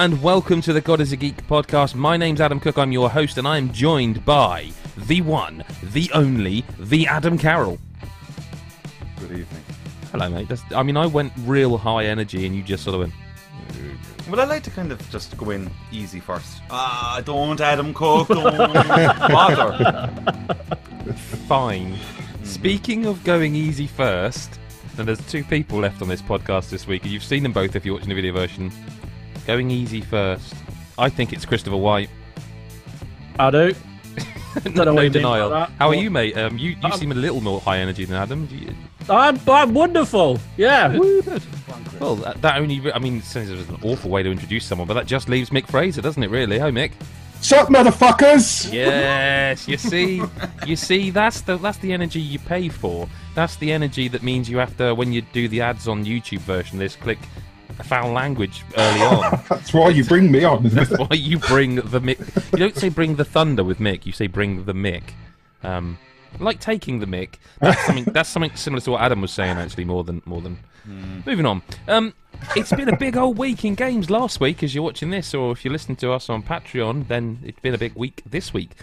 and welcome to the God is a Geek podcast. My name's Adam Cook, I'm your host, and I'm joined by the one, the only, the Adam Carroll. Good evening. Hello, mate. I went real high energy, and you just sort of went... Well, I like to kind of just go in easy first. Don't, Adam Cook, don't bother. Fine. Speaking of going easy first, and there's two people left on this podcast this week, and you've seen them both if you're watching the video version. Going easy first. I think it's Christopher White. I do. No denial. How are you, mate? You seem a little more high energy than Adam. I'm wonderful. Yeah. Good. Well, that only... I mean, it sounds like an awful way to introduce someone, but that just leaves Mick Fraser, doesn't it, really? Hi, Mick. Sup, motherfuckers! Yes, you see, that's the energy you pay for. That's the energy that means you have to, when you do the ads on YouTube version, this click foul language early on. That's why you bring me on. That's why you bring the Mick. You don't say bring the thunder with Mick. You say bring the Mick. Like taking the Mick. That's something similar to what Adam was saying. Actually, more than. Moving on. It's been a big old week in games last week. As you're watching this, or if you're listening to us on Patreon, then it's been a big week this week.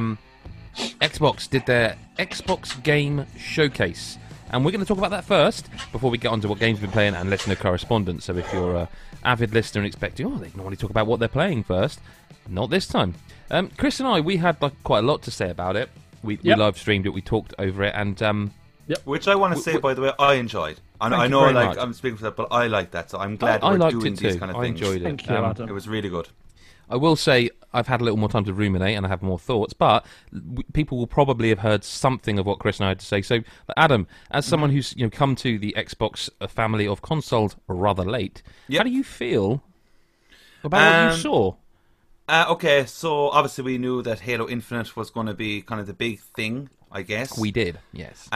Xbox did their Xbox Game Showcase. And we're going to talk about that first, before we get on to what games we've been playing and listener correspondence. So if you're an avid listener and expecting, they normally talk about what they're playing first, not this time. Chris and I, we had quite a lot to say about it. We live streamed it, we talked over it, and... Which I want to say, by the way, I enjoyed. I know, I'm speaking for that, but I like that, so I'm glad we're doing these kind of things. I enjoyed it. Thank you, Adam. It was really good. I will say I've had a little more time to ruminate and I have more thoughts, but people will probably have heard something of what Chris and I had to say. So, Adam, as someone who's come to the Xbox family of consoles rather late, how do you feel about what you saw? Okay, so obviously we knew that Halo Infinite was going to be kind of the big thing, I guess. We did, yes.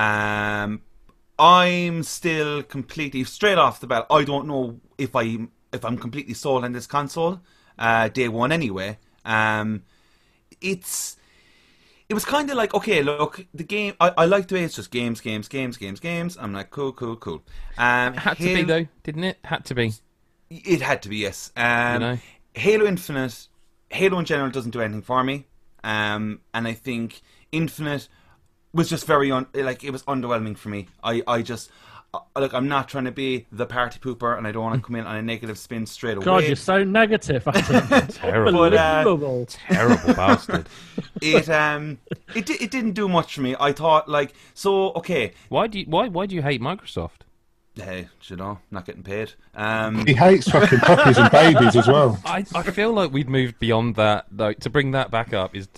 I'm still completely straight off the bat. I don't know if I'm completely sold on this console. Day one anyway. It was kind of like, okay, look, the game, I like the way it's just games. I'm like, cool. It had to be though, didn't it? Had to be. It had to be, yes. Halo Infinite, Halo in general doesn't do anything for me. And I think Infinite was just very, it was underwhelming for me. I'm not trying to be the party pooper, and I don't want to come in on a negative spin straight away. God, you're so negative. Terrible, terrible bastard. It didn't do much for me. I thought, okay. Why do you hate Microsoft? Hey, not getting paid. He hates fucking puppies and babies as well. I feel like we'd moved beyond that, though. To bring that back up is...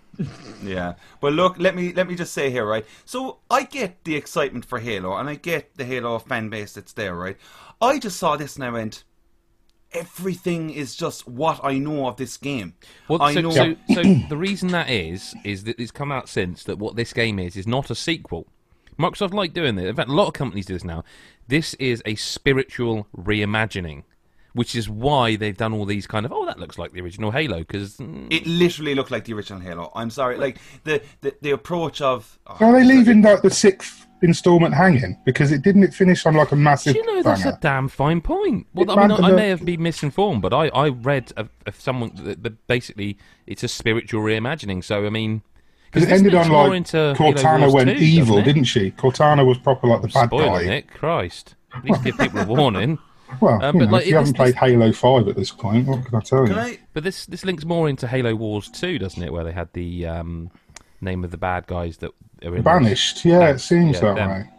Yeah, well, look, let me just say here, right? So I get the excitement for Halo, and I get the Halo fan base that's there, right? I just saw this and I went, everything is just what I know of this game. Well, so the reason that is that it's come out since that what this game is not a sequel. Microsoft like doing this. In fact, a lot of companies do this now. This is a spiritual reimagining. Which is why they've done all these kind of, that looks like the original Halo, because... It literally looked like the original Halo. I'm sorry, the approach of... Are they leaving the sixth instalment hanging? Because it didn't finish on a massive that's a damn fine point. Well, I may have been misinformed, but I read of someone that basically it's a spiritual reimagining, so I mean... Because it ended on Cortana went evil, didn't she? Cortana was proper like the bad guy. It, Christ. At least give people a warning. Well, if you haven't played Halo 5 at this point, what can I tell you? But this links more into Halo Wars 2, doesn't it? Where they had the name of the bad guys that are in Banished, it seems that way.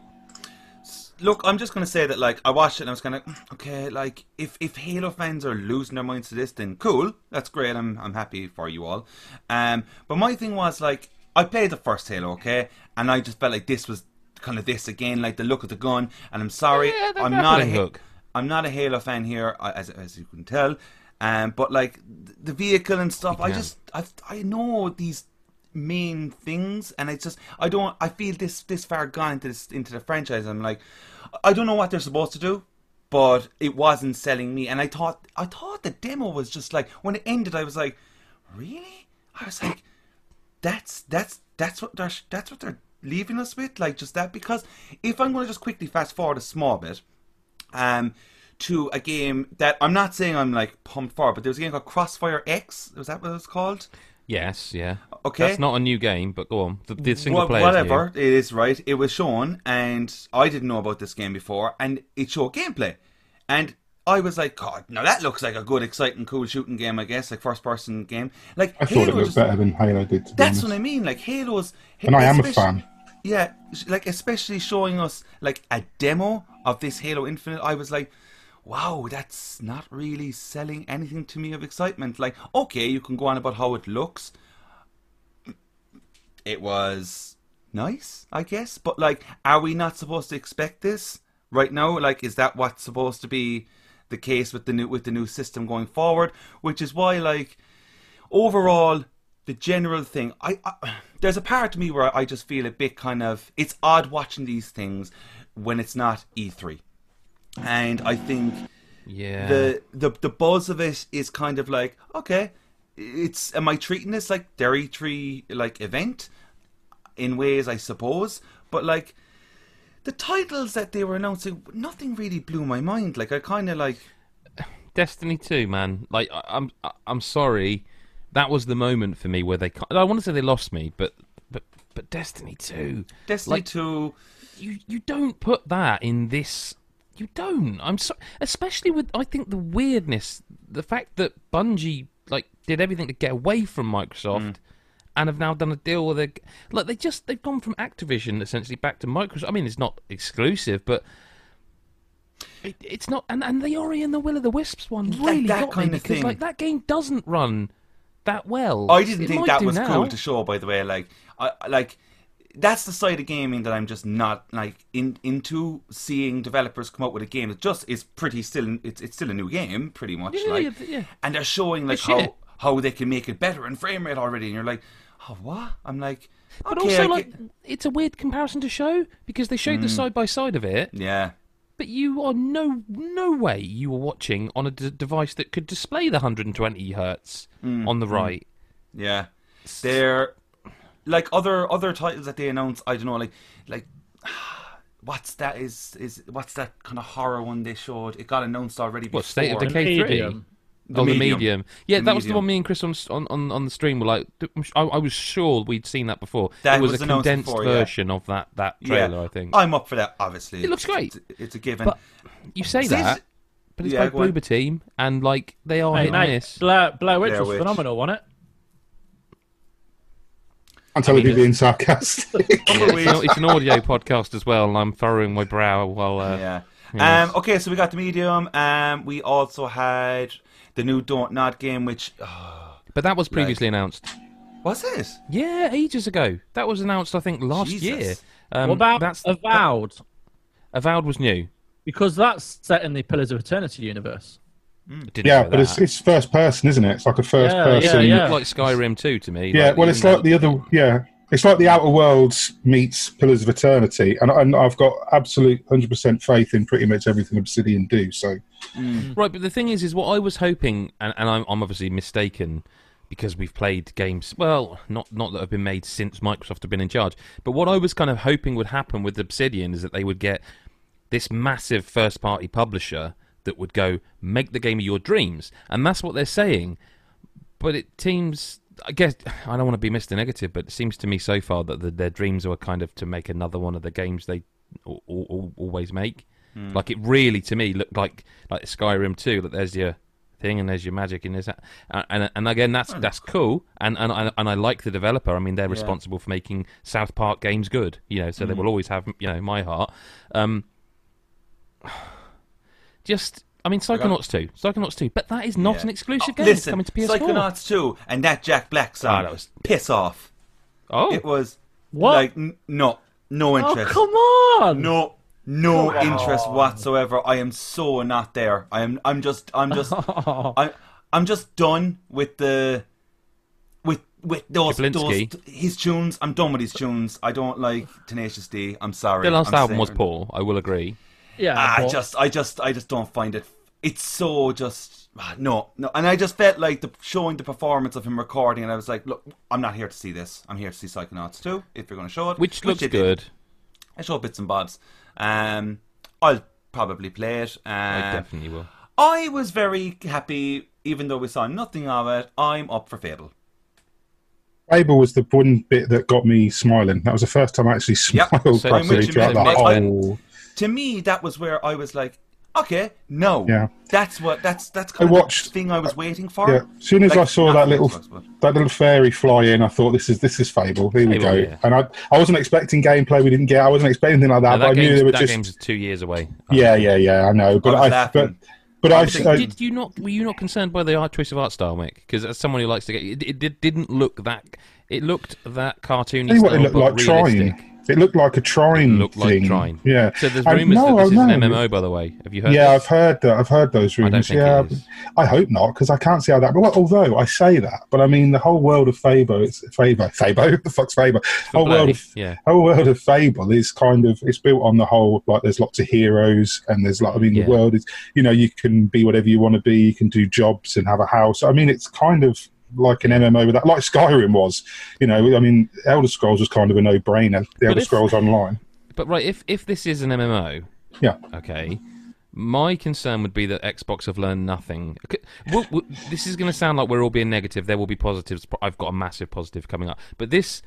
Look, I'm just going to say that, I watched it and I was kind of, okay, if Halo fans are losing their minds to this, then cool, that's great, I'm happy for you all. But my thing was, I played the first Halo, okay, and I just felt like this was kind of this again, the look of the gun, and I'm sorry, I'm not a Halo fan here, as you can tell, but the vehicle and stuff, I know these main things, and it's just I feel this far gone into the franchise. I'm like, I don't know what they're supposed to do, but it wasn't selling me, and I thought the demo was just when it ended, I was like, really? I was like, that's what they're leaving us with, just that, because if I'm going to just quickly fast forward a small bit. to a game that I'm not saying I'm like pumped for, but there was a game called Crossfire X. Was that what it was called? Yes, yeah. Okay. That's not a new game, but go on. The single player. Whatever, it is right. It was shown, and I didn't know about this game before, and it showed gameplay. And I was like, God, now that looks like a good, exciting, cool shooting game, I guess, like first-person game. Like I thought it looked better than Halo did. That's what I mean. Like Halo's, and I am a fan. Yeah, like especially showing us like a demo of this Halo Infinite, I was like, wow, that's not really selling anything to me of excitement. Like, okay, you can go on about how it looks. It was nice, I guess, but like, are we not supposed to expect this right now? Like, is that what's supposed to be the case with the new system going forward? Which is why, like, overall, the general thing, I there's a part of me where I just feel a bit kind of, it's odd watching these things when it's not E3. And I think the buzz of it is kind of like, okay, am I treating this like their E3 like event in ways, I suppose, but like the titles that they were announcing, nothing really blew my mind. Like I kind of like Destiny 2, man. Like I'm sorry, that was the moment for me where I want to say they lost me, but Destiny 2, Destiny 2, you don't put that in this. You don't. I'm so, especially with, I think, the weirdness, the fact that Bungie like did everything to get away from Microsoft, and have now done a deal with they've gone from Activision essentially back to Microsoft. I mean, it's not exclusive, but it's not. And the Ori and the Will of the Wisps one really got me because like that game doesn't run that well. I didn't think that was cool to show. By the way, like. That's the side of gaming that I'm just not like into seeing developers come out with a game that just is pretty still. It's still a new game, pretty much. Yeah. And they're showing like how they can make it better in frame rate already, and you're like, oh, what? I'm like, but also like it's a weird comparison to show because they showed the side by side of it. Yeah. But you are no way you were watching on a device that could display the 120 hertz on the right. Yeah, they're. Like other titles that they announced, I don't know, like what's that what's that kind of horror one they showed? It got announced already before. What, State of Decay 3? The Medium. Yeah, that was the one me and Chris on the stream were like, I was sure we'd seen that before. It was a condensed version of that trailer, I think. I'm up for that, obviously. It looks great. It's a given. But you say that, but it's by Bloober Team, and like they are hit and miss. Blair Witch was phenomenal, wasn't it? I'm totally being sarcastic. It's an audio podcast as well, and I'm furrowing my brow while. Yes. Okay, so we got the Medium. We also had the new Don't Nod game, which. But that was previously announced. Was it? Yeah, ages ago. That was announced, I think, last year. What about Avowed? Avowed was new because that's set in the Pillars of Eternity universe. Yeah, but it's first person, isn't it? It's like a first person. Yeah. It looked like Skyrim 2 to me. Yeah, well, it's like the other. Yeah, it's like the Outer Worlds meets Pillars of Eternity, and I've got absolute 100% faith in pretty much everything Obsidian do. So, right, but the thing is what I was hoping, and I'm obviously mistaken because we've played games. Well, not that have been made since Microsoft have been in charge, but what I was kind of hoping would happen with Obsidian is that they would get this massive first-party publisher that would go, make the game of your dreams. And that's what they're saying. But it seems, I guess, I don't want to be Mr. Negative, but it seems to me so far that their dreams were kind of to make another one of the games they always make. Like it really, to me, looked like Skyrim 2, that there's your thing and there's your magic and there's that. And again, that's cool. And I like the developer. I mean, they're responsible for making South Park games good, so they will always have, my heart. Psychonauts 2, but that is not an exclusive game. It's coming to PS4. Psychonauts 2 and that Jack Black song, that was piss off. Oh, it was what? Like no interest. Oh, come on! No interest whatsoever. I am so not there. I'm just done with those his tunes. I'm done with his tunes. I don't like Tenacious D. I'm sorry. The last album was poor. I will agree. Yeah, I just don't find it. It's so just no, and I just felt like showing the performance of him recording, and I was like, look, I'm not here to see this. I'm here to see Psychonauts 2 if you're going to show it, which looks good. I show bits and bobs. I'll probably play it. I definitely will. I was very happy, even though we saw nothing of it. I'm up for Fable. Fable was the one bit that got me smiling. That was the first time I actually smiled properly throughout the whole. To me, that was where I was like, okay, no, that's kind of the thing I was waiting for. Yeah, as soon as I saw that little fairy fly in, I thought this is Fable. Here we go. Yeah. And I wasn't expecting gameplay. We didn't get. I wasn't expecting anything like that. No, but I knew they were that just. game's 2 years away. Yeah. I know, but Did you not? Were you not concerned by the choice of art style, Mick? Because as someone who likes to get, it didn't look that. It looked that cartoony. What it looked like Trine. It looked like a Trine thing. Yeah. So there's rumours that this is an MMO, by the way. Have you heard? Yeah, this? I've heard that. I've heard those rumours. I don't think it is. I hope not, because I can't see how that. But although I say that, but I mean the whole world of Fable. Fable. The fuck's Fable? Whole world of Fable is kind of it's built on the whole like there's lots of heroes and there's like the world is you can be whatever you want to be. You can do jobs and have a house. I mean it's kind of like an MMO with that, like Skyrim was. Elder Scrolls was kind of a no-brainer. The Elder Scrolls Online. But right, if this is an MMO, okay, my concern would be that Xbox have learned nothing. This is going to sound like we're all being negative. There will be positives. I've got a massive positive coming up. But this,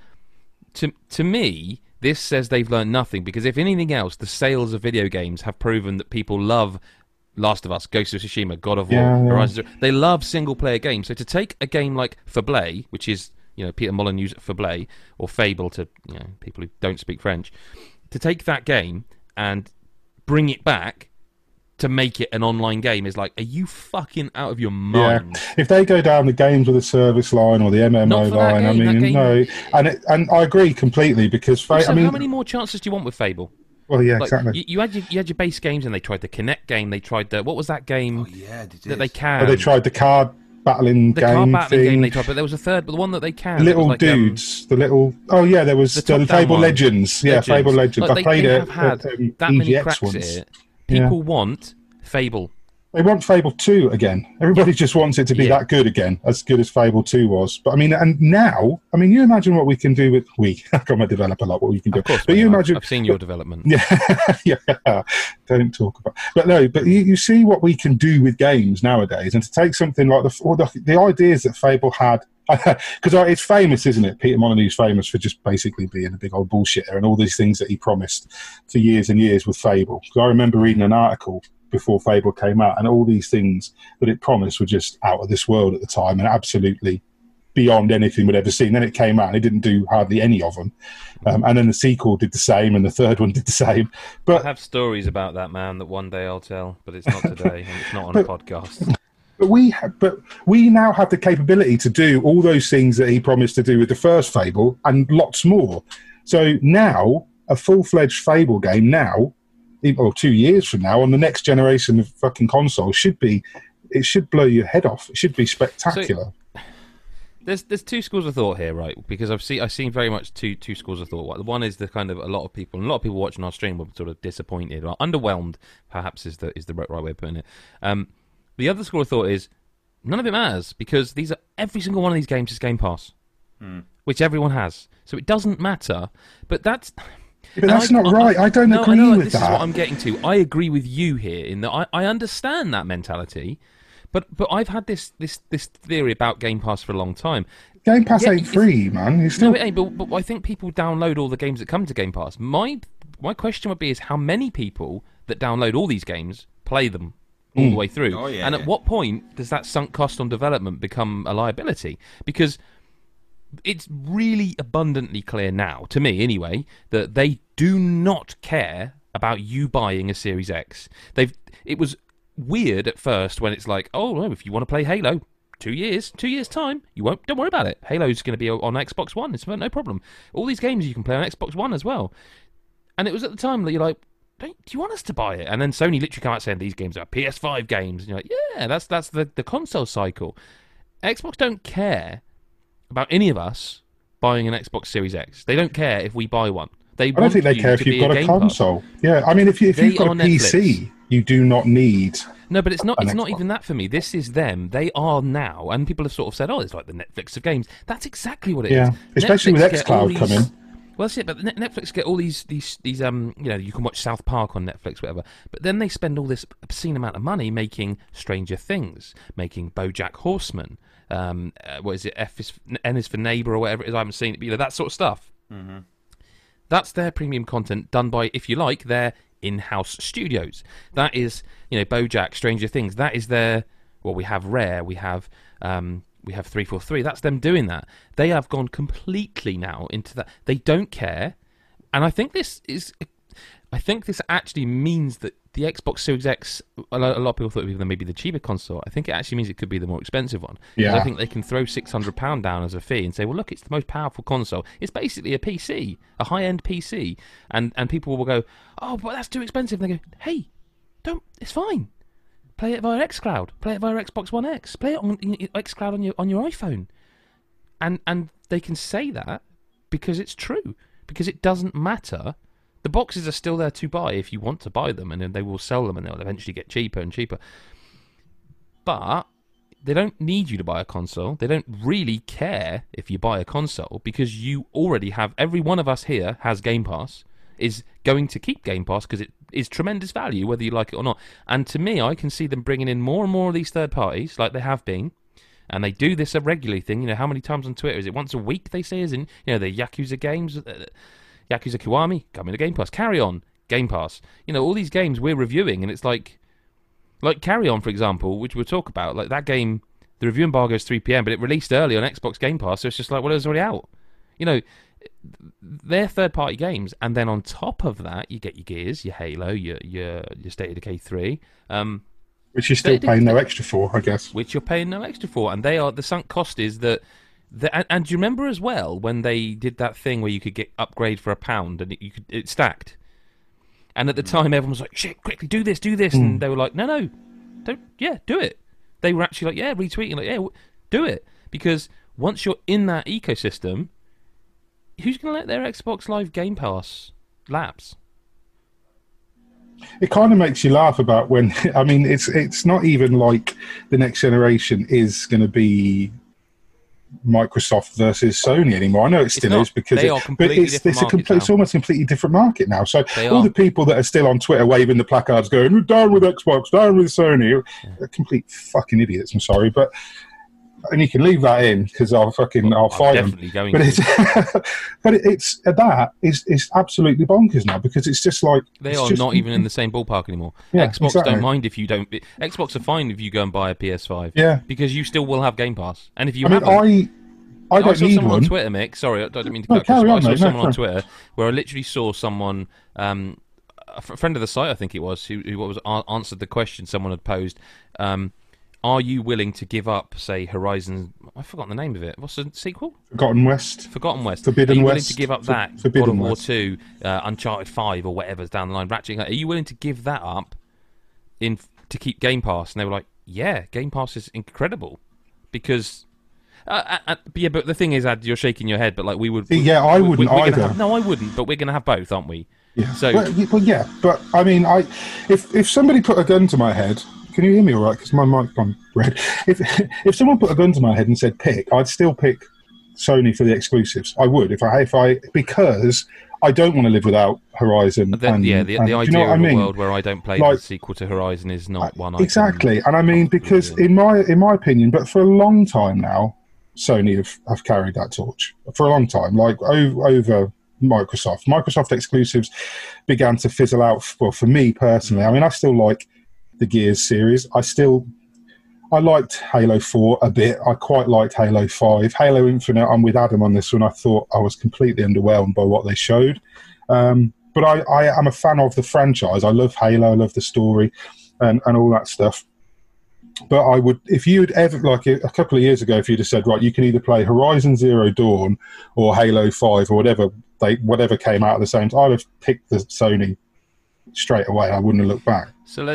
to me, this says they've learned nothing because if anything else, the sales of video games have proven that people love Last of Us, Ghost of Tsushima, God of War, Horizon Zero. They love single-player games. So to take a game like Fable, which is Peter Molyneux's Fable, or Fable to people who don't speak French, to take that game and bring it back to make it an online game is like, are you fucking out of your mind? Yeah. If they go down the games with a service line or the MMO line, no. And I agree completely because how many more chances do you want with Fable? Well, yeah, exactly. You had your base games, and they tried the Kinect game. They tried what was that game? Oh yeah, that they can. Well, they tried the card battling game. They tried, but there was a third, but the one that they can. Little dudes, the little. Oh yeah, there was the Fable Legends. Yeah, Fable Legends. I played it. Had that many cracks at it. People want Fable. They want Fable 2 again. Everybody just wants it to be that good again, as good as Fable 2 was. But and now, you imagine what we can do with I'm a developer, like what we can do. Of course, but you imagine. I've seen your development. Yeah. Don't talk about. But no, but you see what we can do with games nowadays, and to take something like the ideas that Fable had. Because it's famous, isn't it? Peter Molyneux's famous for just basically being a big old bullshitter and all these things that he promised for years and years with Fable. Because I remember reading an article before Fable came out, and all these things that it promised were just out of this world at the time and absolutely beyond anything we'd ever seen. Then it came out and it didn't do hardly any of them. And then the sequel did the same and the third one did the same. But I have stories about that, man, that one day I'll tell, but it's not today and it's not on a podcast. But we now have the capability to do all those things that he promised to do with the first Fable and lots more. So now, a full-fledged Fable game now, or 2 years from now, on the next generation of fucking consoles, it should blow your head off. It should be spectacular. So, there's two schools of thought here, right? Because I've seen very much two schools of thought. One is the kind of a lot of people watching our stream were sort of disappointed or underwhelmed, perhaps is the right way of putting it. The other school of thought is none of it matters because every single one of these games is Game Pass, which everyone has, so it doesn't matter. But that's not right. I don't agree with that. This is what I'm getting to. I agree with you here in that I understand that mentality, but I've had this theory about Game Pass for a long time. Game Pass ain't free, man. No, it ain't. But I think people download all the games that come to Game Pass. My question would be is how many people that download all these games play them all the way through, and at what point does that sunk cost on development become a liability? Because it's really abundantly clear now, to me anyway, that they do not care about you buying a Series X. It was weird at first when it's like, oh, no, if you want to play Halo, 2 years time, don't worry about it. Halo's going to be on Xbox One. It's no problem. All these games you can play on Xbox One as well. And it was at the time that you're like, do you want us to buy it? And then Sony literally come out saying these games are PS5 games. And you're like, yeah, that's the console cycle. Xbox don't care about any of us buying an Xbox Series X. They don't care if we buy one. I don't think they care if you've got a console. Pass. Yeah, I mean, if you've got a PC, you do not need. No, but it's not even that for me. This is them. They are now, and people have sort of said, "Oh, it's like the Netflix of games." That's exactly what it is. Especially Netflix with xCloud coming. Well, that's it. But Netflix get all these you know, you can watch South Park on Netflix, whatever. But then they spend all this obscene amount of money making Stranger Things, making BoJack Horseman. What is it? N is for neighbor or whatever it is. I haven't seen it. You know, that sort of stuff. Mm-hmm. That's their premium content done by, if you like, their in-house studios. That is, you know, BoJack, Stranger Things. That is their. Well, we have Rare. We have 343. That's them doing that. They have gone completely now into that. They don't care, and I think this actually means that the Xbox Series X. A lot of people thought it was maybe the cheaper console. I think it actually means it could be the more expensive one. Yeah. I think they can throw £600 down as a fee and say, well, look, it's the most powerful console. It's basically a PC, a high-end PC, and people will go, oh, but that's too expensive. And they go, hey, don't. It's fine. Play it via xCloud. Play it via Xbox One X. Play it on xCloud on your iPhone. And they can say that because it's true. Because it doesn't matter. The boxes are still there to buy if you want to buy them, and then they will sell them, and they'll eventually get cheaper and cheaper. But they don't need you to buy a console. They don't really care if you buy a console because you already have. Every one of us here has Game Pass. Is going to keep Game Pass because it is tremendous value, whether you like it or not. And to me, I can see them bringing in more and more of these third parties, like they have been, and they do this a regularly thing. You know, how many times on Twitter is it? Once a week, they say, is in, you know, the Yakuza games, Yakuza Kiwami coming to Game Pass, Carry On Game Pass. You know, all these games we're reviewing, and it's like Carry On, for example, which we'll talk about. Like that game, the review embargo is 3 p.m, but it released early on Xbox Game Pass, so it's just like, well, it was already out. You know. They're third-party games, and then on top of that, you get your Gears, your Halo, your State of Decay 3, which you're still paying no extra for, I guess. Which you're paying no extra for, and they are the sunk cost is that. And do you remember as well when they did that thing where you could get upgrade for £1 and it stacked, and at the time everyone was like, "Shit, quickly do this," and they were like, "No, don't, do it." They were actually like, "Yeah," retweeting like, "Yeah, do it," because once you're in that ecosystem. Who's going to let their Xbox Live Game Pass lapse? It kind of makes you laugh about when. I mean, it's not even like the next generation is going to be Microsoft versus Sony anymore. I know it still is because it's almost a completely different market now. So all the people that are still on Twitter waving the placards, going down with Xbox, down with Sony, are complete fucking idiots. I'm sorry, but. And you can leave that in because I'll fight them. But it's absolutely bonkers now because it's just like they are not even in the same ballpark anymore. Yeah, Xbox don't mind if you don't. Xbox are fine if you go and buy a PS5. Yeah, because you still will have Game Pass. And if you, I don't saw need someone one on Twitter, Mick. Sorry, I don't mean to cut. I saw someone on Twitter where I literally saw someone. A friend of the site, I think it was, who answered the question someone had posed. Are you willing to give up, say, Horizon... I've forgotten the name of it. What's the sequel? Forgotten West. Forbidden West. Are you willing to give up that? God of War West. 2, Uncharted 5, or whatever's down the line, Ratchet. Are you willing to give that up to keep Game Pass? And they were like, yeah, Game Pass is incredible. Because... but the thing is, Ad, you're shaking your head, but like we would... I wouldn't either. I wouldn't, but we're going to have both, aren't we? Yeah. So, well, yeah, but I mean, if somebody put a gun to my head... Can you hear me all right? Because my mic's gone red. If someone put a gun to my head and said pick, I'd still pick Sony for the exclusives. I would if I because I don't want to live without Horizon. The idea of a world where I don't play the sequel to Horizon is not one. Exactly, and I mean because in my opinion, but for a long time now, Sony have carried that torch for a long time, like over Microsoft. Microsoft exclusives began to fizzle out. Well, for me personally, I mean, I still like the Gears series. I liked Halo 4 a bit. I quite liked Halo 5. Halo Infinite, I'm with Adam on this one. I thought I was completely underwhelmed by what they showed. But I am a fan of the franchise. I love Halo, I love the story and all that stuff. But I would, if you'd ever, like a couple of years ago, if you'd have said, right, you can either play Horizon Zero Dawn or Halo 5 or whatever came out at the same time, I'd have picked the Sony straight away. I wouldn't have looked back. So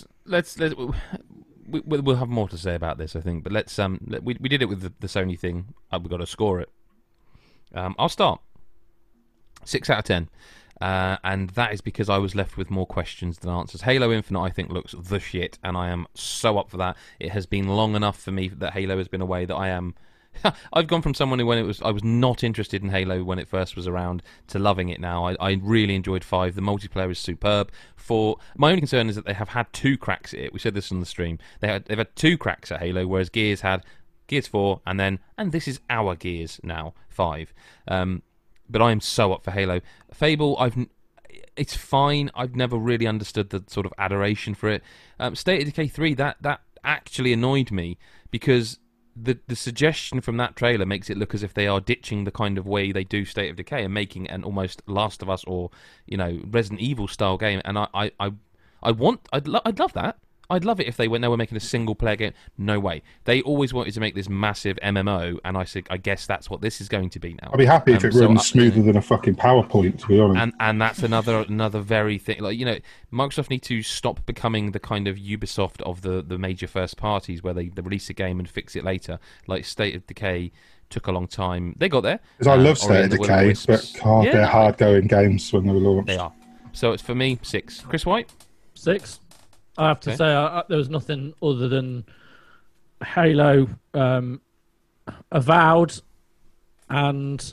we'll have more to say about this, I think. But let's we did it with the Sony thing. We've got to score it. I'll start 6 out of 10, and that is because I was left with more questions than answers. Halo Infinite, I think, looks the shit, and I am so up for that. It has been long enough for me that Halo has been away that I am I've gone from someone who, I was not interested in Halo when it first was around, to loving it now. I really enjoyed 5. The multiplayer is superb. 4, my only concern is that they have had 2 cracks at it. We said this on the stream. They've had 2 cracks at Halo, whereas Gears had Gears 4, and this is our Gears now, 5. But I am so up for Halo. Fable, it's fine. I've never really understood the sort of adoration for it. State of Decay 3, that actually annoyed me, because the suggestion from that trailer makes it look as if they are ditching the kind of way they do State of Decay and making an almost Last of Us or Resident Evil style game. And I'd love that. I'd love it if they were making a single player game. No way. They always wanted to make this massive MMO, and I guess that's what this is going to be now. I'd be happy if it runs smoother than a fucking PowerPoint, to be honest. And that's another very thing. Microsoft need to stop becoming the kind of Ubisoft of the major first parties where they release a game and fix it later. Like State of Decay took a long time. They got there. Because I love State of Decay, but they're hard-going games when they were launched. They are. So it's for me 6. Chris White? 6. I have to say, there was nothing other than Halo, Avowed, and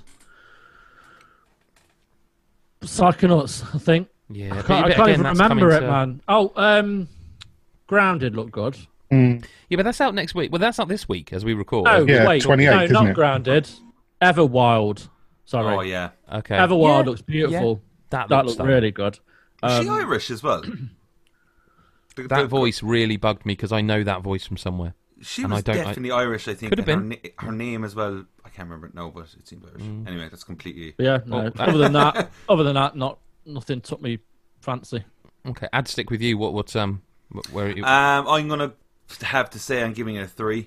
Psychonauts, I think. Yeah, I can't even remember it, man. Oh, Grounded looked good. Yeah, but that's out next week. Well, that's not this week as we record. Oh, yeah, wait. 28th, no, isn't not it? Grounded. Everwild. Sorry. Oh, yeah. Okay. Everwild looks beautiful. Yeah. That looks really good. Is she Irish as well? That voice really bugged me because I know that voice from somewhere. She was definitely Irish, I think. Could have been. Her name as well, I can't remember it now, but it seemed Irish. Anyway, that's completely... Yeah, no. Other than that, nothing took me fancy. Okay, I'd stick with you. Where are you? I'm going to have to say I'm giving it a 3.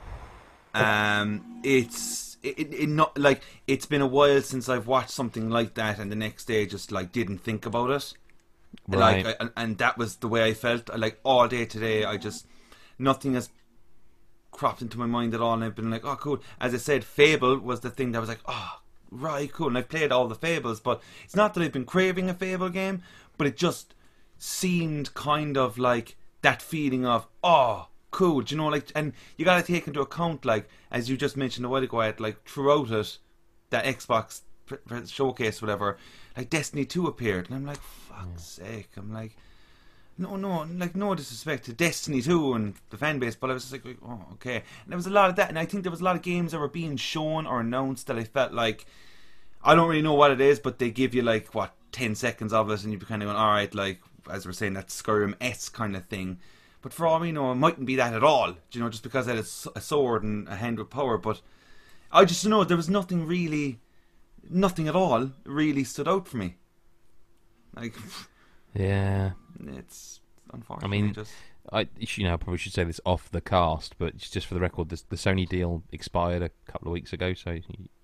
It's been a while since I've watched something like that, and the next day just didn't think about it. Right. And that was the way I felt. All day today, nothing has cropped into my mind at all, and I've been like, oh, cool. As I said, Fable was the thing that was like, oh, right, cool. And I've played all the Fables, but it's not that I've been craving a Fable game, but it just seemed kind of like that feeling of, oh, cool. Do you know, and you got to take into account, as you just mentioned a while ago, throughout it, that Xbox showcase, whatever, Destiny 2 appeared, and I'm like, fuck's sake. I'm like, no disrespect to Destiny 2 and the fan base, but I was just like, oh, okay. And there was a lot of that, and I think there was a lot of games that were being shown or announced that I felt like, I don't really know what it is, but they give you 10 seconds of it, and you're kind of going, alright, as we're saying, that Skyrim-esque kind of thing. But for all we know, it mightn't be that at all, just because it had a sword and a hand with power. But I just know there was nothing at all really stood out for me. Yeah. It's unfortunate. I mean, I probably should say this off the cast, but just for the record, the Sony deal expired a couple of weeks ago, so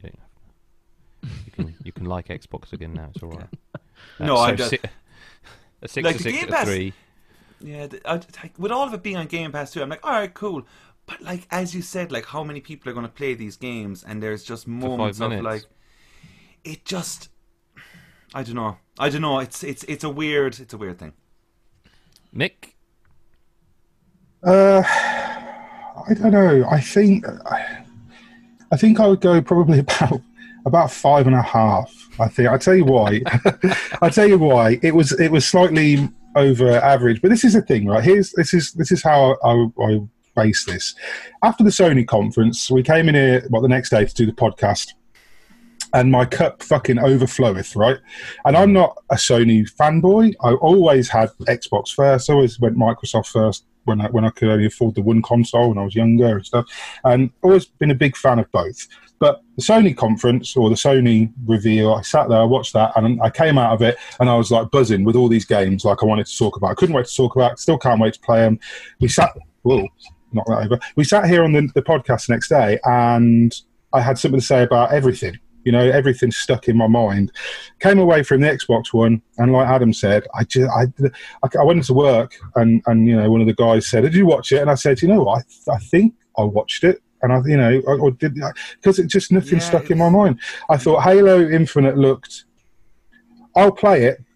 you can like Xbox again now. It's all right. No, I'm just a 6, a 6, a 3. Yeah, with all of it being on Game Pass too, I'm like, all right, cool. But as you said, how many people are going to play these games? And there's just moments of it just, I don't know. It's a weird thing. Mick, I don't know. I think I would go probably about 5.5. I think. I tell you why. It was slightly over average, but this is the thing, right? This is how I base this. After the Sony conference, we came in here the next day to do the podcast, and my cup fucking overfloweth, right? And I'm not a Sony fanboy. I always had Xbox first. I always went Microsoft first when I could only afford the one console when I was younger and stuff, and always been a big fan of both. But the Sony conference or the Sony reveal, I sat there, I watched that, and I came out of it, and I was buzzing with all these games I wanted to talk about. I couldn't wait to talk about. Still can't wait to play them. We sat here on the podcast the next day, and I had something to say about everything. Everything stuck in my mind. Came away from the Xbox One, and like Adam said, I went into work, and one of the guys said, "Did you watch it?" And I said, I think I watched it. And I did, because it just nothing stuck in my mind. I thought Halo Infinite looked. I'll play it,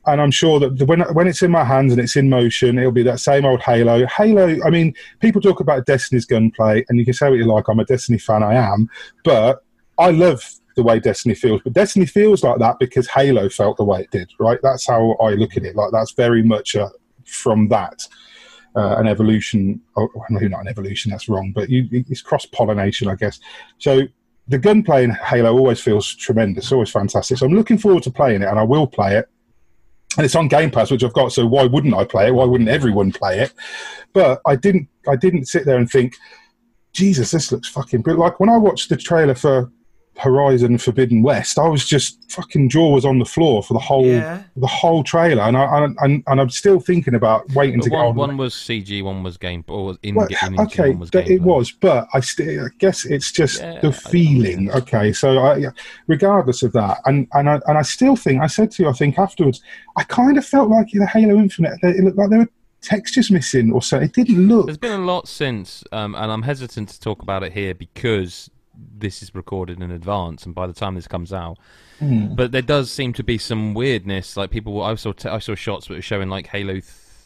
and I'm sure that when it's in my hands and it's in motion, it'll be that same old Halo. I mean, people talk about Destiny's gunplay, and you can say what you like. I'm a Destiny fan, I am, but I love the way Destiny feels. But Destiny feels like that because Halo felt the way it did, right? That's how I look at it. Like, that's very much from that. An evolution, maybe not an evolution, that's wrong, but it's cross-pollination, I guess. So the gunplay in Halo always feels tremendous, always fantastic. So I'm looking forward to playing it, and I will play it. And it's on Game Pass, which I've got, so why wouldn't I play it? Why wouldn't everyone play it? But I didn't sit there and think, Jesus, this looks fucking brilliant. Like, when I watched the trailer for Horizon Forbidden West, I was just fucking jaw was on the floor for the whole trailer, and I'm still thinking about waiting to get on. One was CG, one was game, or was in okay, one was gameplay. It was, but I guess it's just the feeling. Okay, so regardless of that, and I still think, I said to you, I think afterwards, I kind of felt like in Halo Infinite, it looked like there were textures missing or so. It didn't look. There's been a lot since, and I'm hesitant to talk about it here because this is recorded in advance, and by the time this comes out, but there does seem to be some weirdness. Like, people, I saw shots that were showing like Halo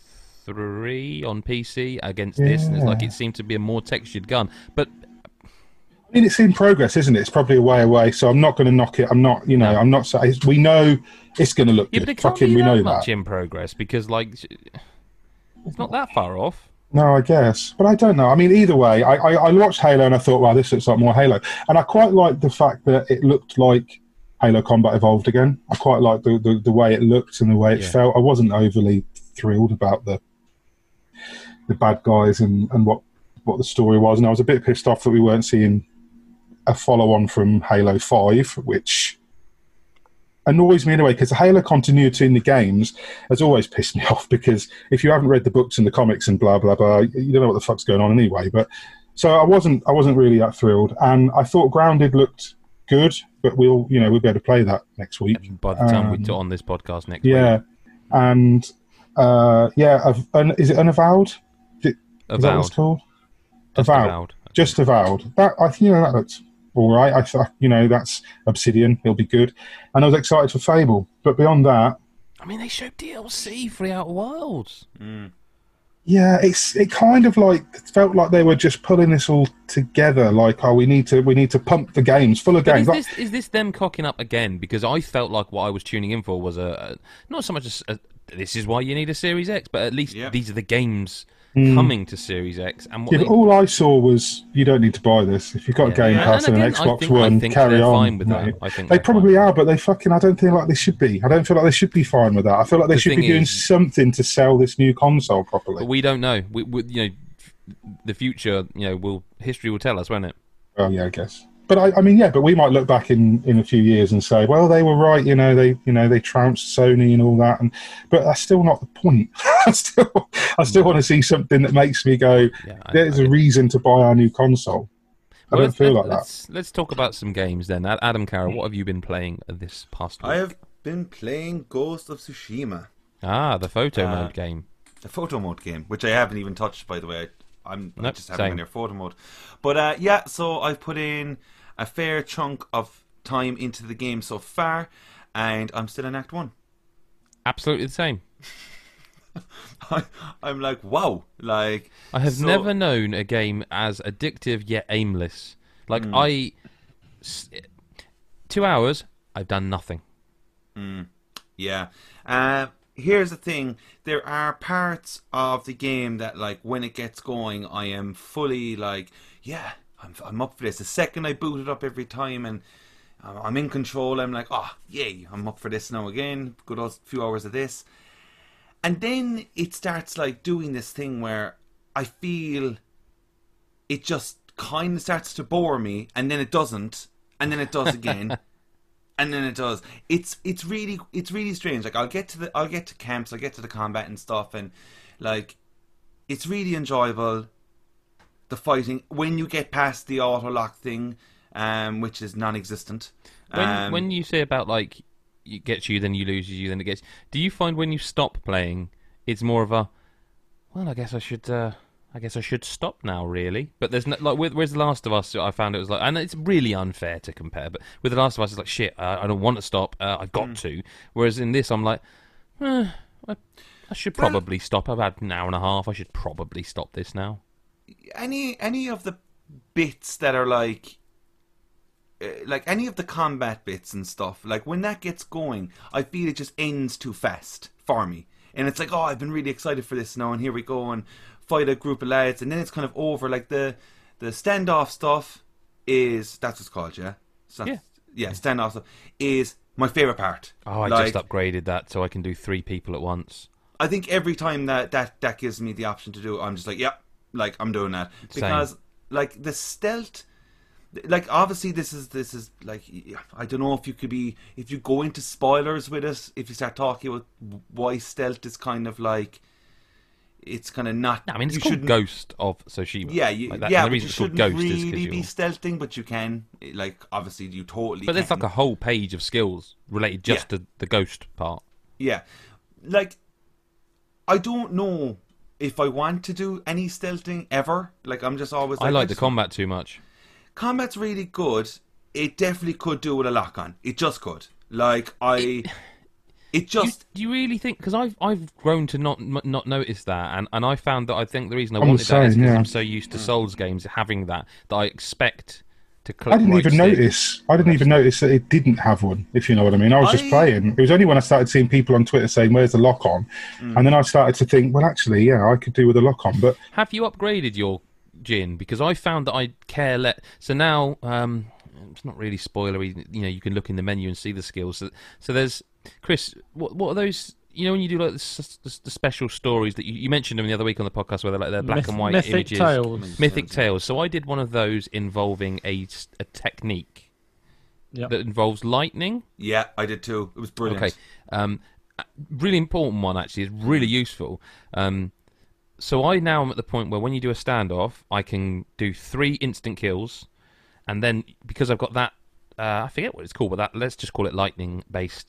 3 on PC against this, and it's like it seemed to be a more textured gun. But I mean, it's in progress, isn't it? It's probably a way away, so I'm not going to knock it. I'm not, I'm not saying we know it's going to look good. But it can't be that much in progress because, like, it's not that far off. No, I guess. But I don't know. I mean, either way, I watched Halo and I thought, wow, this looks like more Halo. And I quite liked the fact that it looked like Halo Combat Evolved again. I quite liked the way it looked and the way it felt. I wasn't overly thrilled about the bad guys and what the story was. And I was a bit pissed off that we weren't seeing a follow-on from Halo 5, which annoys me in a way, because the Halo continuity in the games has always pissed me off, because if you haven't read the books and the comics and blah blah blah, you don't know what the fuck's going on anyway. But so I wasn't really that thrilled, and I thought Grounded looked good, but we'll be able to play that next week. And by the time we do on this podcast next week. And is it Unavowed? Is that what it's called? Avowed. Just Avowed. That that looks all right. I thought, that's Obsidian. It'll be good. And I was excited for Fable. But beyond that, I mean, they showed DLC for The Outer Wilds. Yeah, it kind of felt like they were just pulling this all together. Like, we need to pump the games full of games. Is this them cocking up again? Because I felt like what I was tuning in for was not so much this is why you need a Series X, but at least these are the games coming to Series X. And but all I saw was, you don't need to buy this. If you've got a Game Pass and an Xbox One, carry on. Fine with that. I think they probably are, but I don't feel like they should be. I don't feel like they should be fine with that. I feel like they should be doing something to sell this new console properly. But we don't know. We the future, history will tell us, won't it? Well, yeah, I guess. But but we might look back in a few years and say, well, they were right. They trounced Sony and all that. But that's still not the point. I still want to see something that makes me go, there's a reason to buy our new console. I don't feel like that. Let's talk about some games then. Adam Carroll, what have you been playing this past week? I have been playing Ghost of Tsushima. The photo mode game. The photo mode game, which I haven't even touched, by the way. I'm just having in their photo mode. But so I've put in a fair chunk of time into the game so far, and I'm still in Act 1. Absolutely the same. I'm like, wow. Like, I have never known a game as addictive yet aimless. Like, 2 hours, I've done nothing. Yeah. Here's the thing. There are parts of the game that, like, when it gets going, I am fully like, I'm up for this. The second I boot it up every time and I'm in control, I'm like, oh, yay, I'm up for this now again. Good old few hours of this. And then it starts, like, doing this thing where I feel it just kind of starts to bore me, and then it doesn't, and then it does again. And then it does. It's really strange. Like, I'll get to camps, I'll get to the combat and stuff, and, like, it's really enjoyable. The fighting, when you get past the auto lock thing, which is non-existent. When you say about, like, it gets you, then you loses you, then it gets. Do you find when you stop playing, it's more of a, well, I guess I should stop now, really. But there's no, like, whereas The Last of Us, I found it was like, and it's really unfair to compare, but with The Last of Us, it's like, shit, I don't want to stop, I've got to. Whereas in this, I'm like, I should probably stop. I've had an hour and a half. I should probably stop this now. Any of the bits that are like any of the combat bits and stuff, like when that gets going, I feel it just ends too fast for me. And it's like, oh, I've been really excited for this now, and here we go and fight a group of lads, and then it's kind of over. Like the standoff stuff that's what it's called, yeah? Yeah, standoff stuff is my favourite part. Oh, I just upgraded that so I can do 3 people at once. I think every time that gives me the option to do it, I'm just like, yep, like I'm doing that. Because like the stealth, like obviously this is like, I don't know if you go into spoilers with it, if you start talking about why stealth is kind of like, it's kind of not. I mean, it's called Ghost of Tsushima. Yeah, the reason it's called Ghost is because be stealthing, but you can, like, obviously you totally. But there's like a whole page of skills related just to the ghost part. Yeah, like I don't know if I want to do any stealthing ever. Like I'm just always. I like the combat too much. Combat's really good. It definitely could do with a lock on. It just could. Like It just. Do you really think? Because I've grown to not notice that, and I found that I think the reason I wanted that is because I'm so used to Souls games having that I expect to click. I didn't even notice. I didn't even notice that it didn't have one. If you know what I mean, I was just playing. It was only when I started seeing people on Twitter saying, "Where's the lock on?" And then I started to think, well, actually, yeah, I could do with a lock on. But have you upgraded your Jin? Because I found that I care less. So now, it's not really spoilery. You know, you can look in the menu and see the skills. So there's. Chris, what are those? You know, when you do like the special stories that you mentioned them the other week on the podcast, where they're black and white images, Mythic Tales. So I did one of those involving a technique that involves lightning. Yeah, I did too. It was brilliant. Okay, really important one actually. It's really useful. So I now am at the point where when you do a standoff, I can do 3 instant kills, and then because I've got that. I forget what it's called, but let's just call it lightning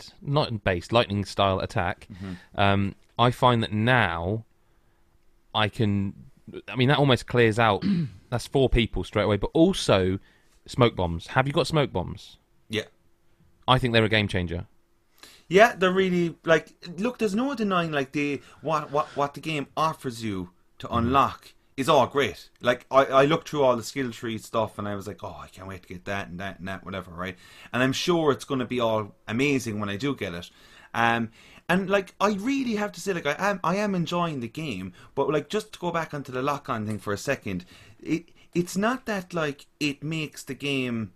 style attack. I find that now I can. I mean, that almost clears out. That's 4 people straight away, but also smoke bombs. Have you got smoke bombs? Yeah, I think they're a game changer. Yeah, they're really like. Look, there's no denying like what the game offers you to unlock. Is all great. Like I looked through all the skill tree stuff and I was like, oh, I can't wait to get that and that and that, whatever, right? And I'm sure it's going to be all amazing when I do get it. And like I really have to say, like I am enjoying the game, but like just to go back onto the lock-on thing for a second, it's not that like it makes the game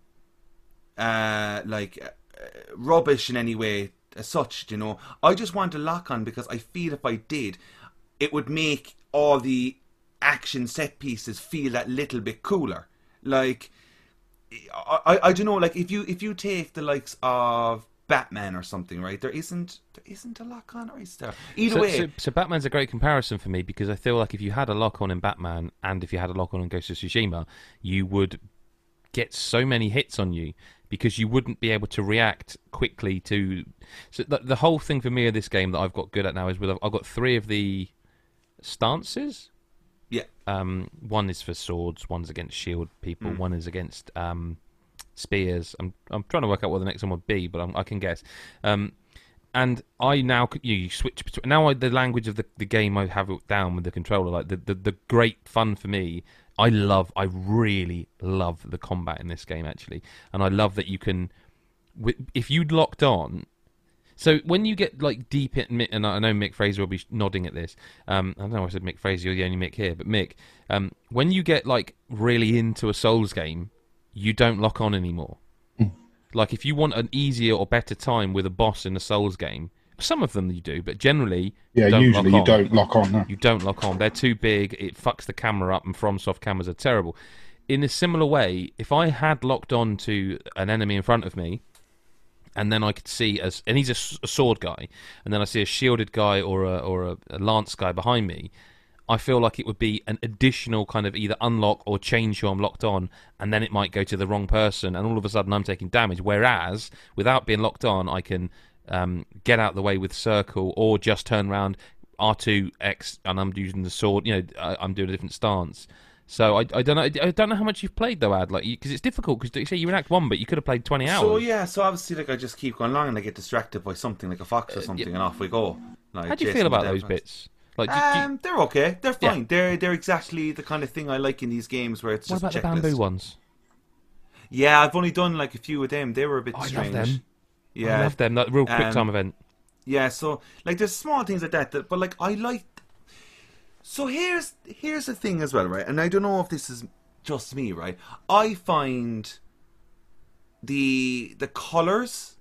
rubbish in any way as such. You know, I just want a lock-on because I feel if I did, it would make all the action set pieces feel that little bit cooler. Like I don't know, like if you take the likes of Batman or something, right? There isn't a lock on, or is there? Either way. So Batman's a great comparison for me because I feel like if you had a lock on in Batman and if you had a lock on in Ghost of Tsushima, you would get so many hits on you because you wouldn't be able to react quickly to. So the whole thing for me of this game that I've got good at now is I've got 3 of the stances. Yeah. One is for swords, one's against shield people, one is against spears. I'm trying to work out what the next one would be, but I can guess. And I now you switch between. Now the language of the game I have it down with the controller. Like the great fun for me. I really love the combat in this game actually, and I love that you can, if you'd locked on. So when you get like deep in, and I know Mick Fraser will be nodding at this. I don't know. I said Mick Fraser, you're the only Mick here, but Mick, when you get like really into a Souls game, you don't lock on anymore. Like if you want an easier or better time with a boss in a Souls game, some of them you do, but generally, usually you don't lock on. No. You don't lock on. They're too big. It fucks the camera up, and FromSoft cameras are terrible. In a similar way, if I had locked on to an enemy in front of me. And then I could see and he's a sword guy, and then I see a shielded guy or a lance guy behind me. I feel like it would be an additional kind of either unlock or change who I'm locked on, and then it might go to the wrong person, and all of a sudden I'm taking damage. Whereas without being locked on, I can get out the way with circle or just turn around R2X, and I'm using the sword. You know, I'm doing a different stance. So I don't know. I don't know how much you've played though, Ad. Like, because it's difficult. Because you say you're in Act 1, but you could have played 20 hours. So obviously, like I just keep going along and I get distracted by something like a fox or something, and off we go. Like, How do you Jason feel about Momoa those fans. bits? Like, They're okay. They're Yeah. fine. They're exactly the kind of thing I like in these games where it's what just about a the checklist. bamboo ones? Yeah, I've only done like a few of them. They were a bit I strange. love them. Yeah, I love them. That real quick time Um, event. yeah. So like, there's small things like that, but like I like. So here's the thing as well, right? And I don't know if this is just me, right? I find the colors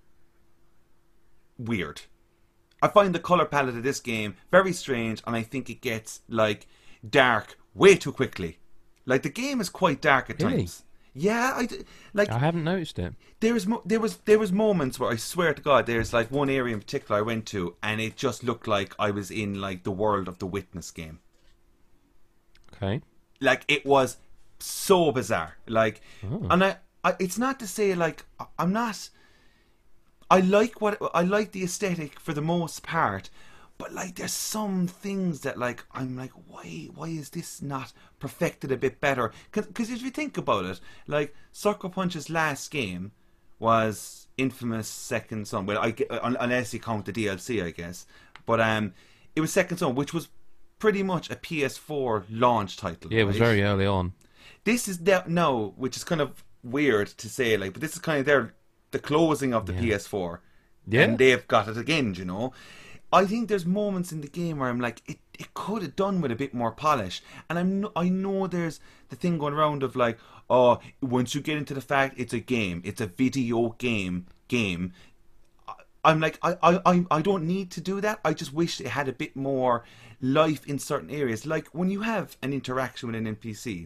weird. I find the color palette of this game very strange, and I think it gets like dark way too quickly. Like the game is quite dark at Really? times. Yeah, like I haven't noticed it. there was moments where I swear to God, there's like one area in particular I went to, and it just looked like I was in like the world of the Witness game. Okay. Like it was so bizarre. Like, and I it's not to say like I'm not. I like the aesthetic for the most part, but like there's some things that like I'm like, why is this not perfected a bit better? Because if you think about it, like Sucker Punch's last game was Infamous Second Son. Well, unless you count the DLC, I guess. But it was Second Son, which was pretty much a PS4 launch title. Yeah, it was right? very early on. This is no, which is kind of weird to say, like, but this is kind of the closing of the PS4. Yeah. And they've got it again, you know. I think there's moments in the game where I'm like, it could have done with a bit more polish. And I know there's the thing going around of like, oh, once you get into the fact it's a game, it's a video game. I'm like, I don't need to do that. I just wish it had a bit more life in certain areas. Like when you have an interaction with an NPC,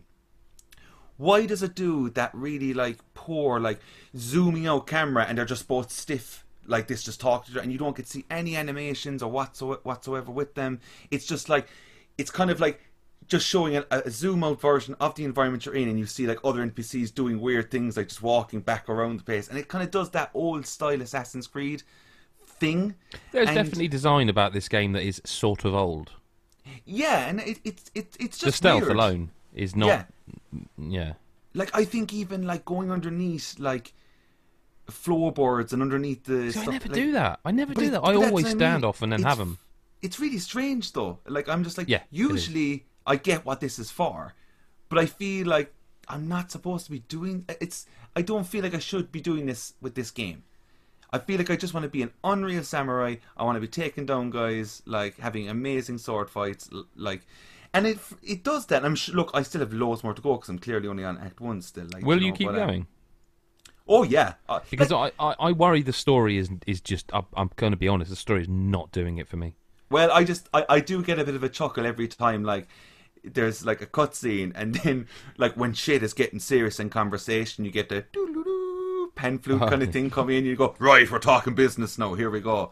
why does it do that really like poor like zooming out camera and they're just both stiff like this, just talking to you, and you don't get to see any animations or whatsoever with them? It's just like, it's kind of like just showing a zoom out version of the environment you're in, and you see like other NPCs doing weird things like just walking back around the place, and it kind of does that old style Assassin's Creed thing. There's And- definitely design about this game that is sort of old. Yeah, and it's just The stealth weird. alone is not. Yeah. Yeah. Like I think even like going underneath like floorboards and underneath the See, stuff. I never like, do that. I never but do it- that. but I that's always what I stand mean. off and then It's- have them. It's really strange though. Like I'm just like, Yeah, it is. usually I get what this is for, but I feel like I'm not supposed to be doing it's. I don't feel like I should be doing this with this game. I feel like I just want to be an unreal samurai. I want to be taking down guys, like having amazing sword fights, like, and it does that. Look, I still have loads more to go because I'm clearly only on Act 1 still. Like, Will you know, keep but, going? Oh yeah, Because like, I worry the story is just. I'm going to be honest. The story is not doing it for me. well, I do get a bit of a chuckle every time like there's like a cutscene, and then like when shit is getting serious in conversation, you get the doo-doo-doo pen flute kind of thing come in. You go, right, we're talking business now. Here we go.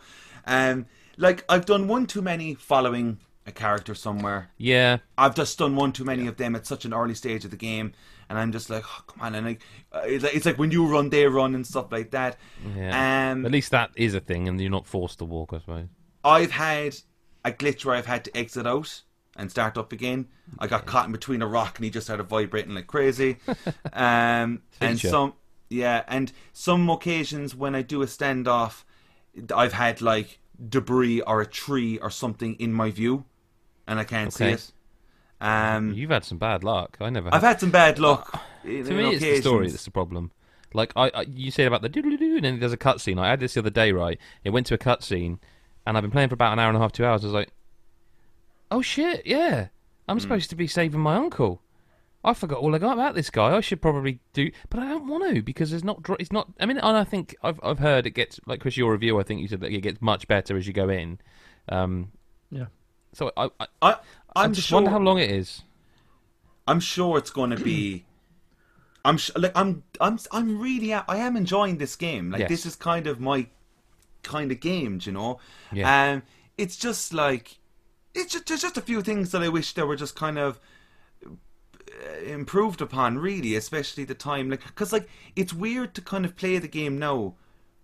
Like I've done one too many following a character somewhere. Yeah. I've just done one too many of them at such an early stage of the game, and I'm just like, oh, come on, and like it's like when you run, they run, and stuff like that. Yeah. At least that is a thing, and you're not forced to walk, I suppose. I've had a glitch where I've had to exit out and start up again. I got caught in between a rock, and he just started vibrating like crazy. And Feature. some occasions when I do a standoff, I've had like debris or a tree or something in my view, and I can't see Okay. it. You've had some bad luck. I never. I've had some bad luck. To me, it's the story that's the problem. Like you say about the doodle-doo, and then there's a cutscene. I had this the other day, right? It went to a cutscene, and I've been playing for about an hour and a half, 2 hours. I was like, oh shit, yeah, I'm supposed to be saving my uncle. I forgot all I got about this guy. I should probably do, but I don't want to because it's not. I mean, and I think I've heard it gets like Chris, your review. I think you said that it gets much better as you go in. Yeah. So I I'm just sure. wonder how long it is. I'm sure it's going to be. I'm really. I am enjoying this game. Like Yes. this is kind of my kind of game, you know. Yeah. It's just like there's just a few things that I wish they were just kind of improved upon, really, especially the time. Like, because like it's weird to kind of play the game now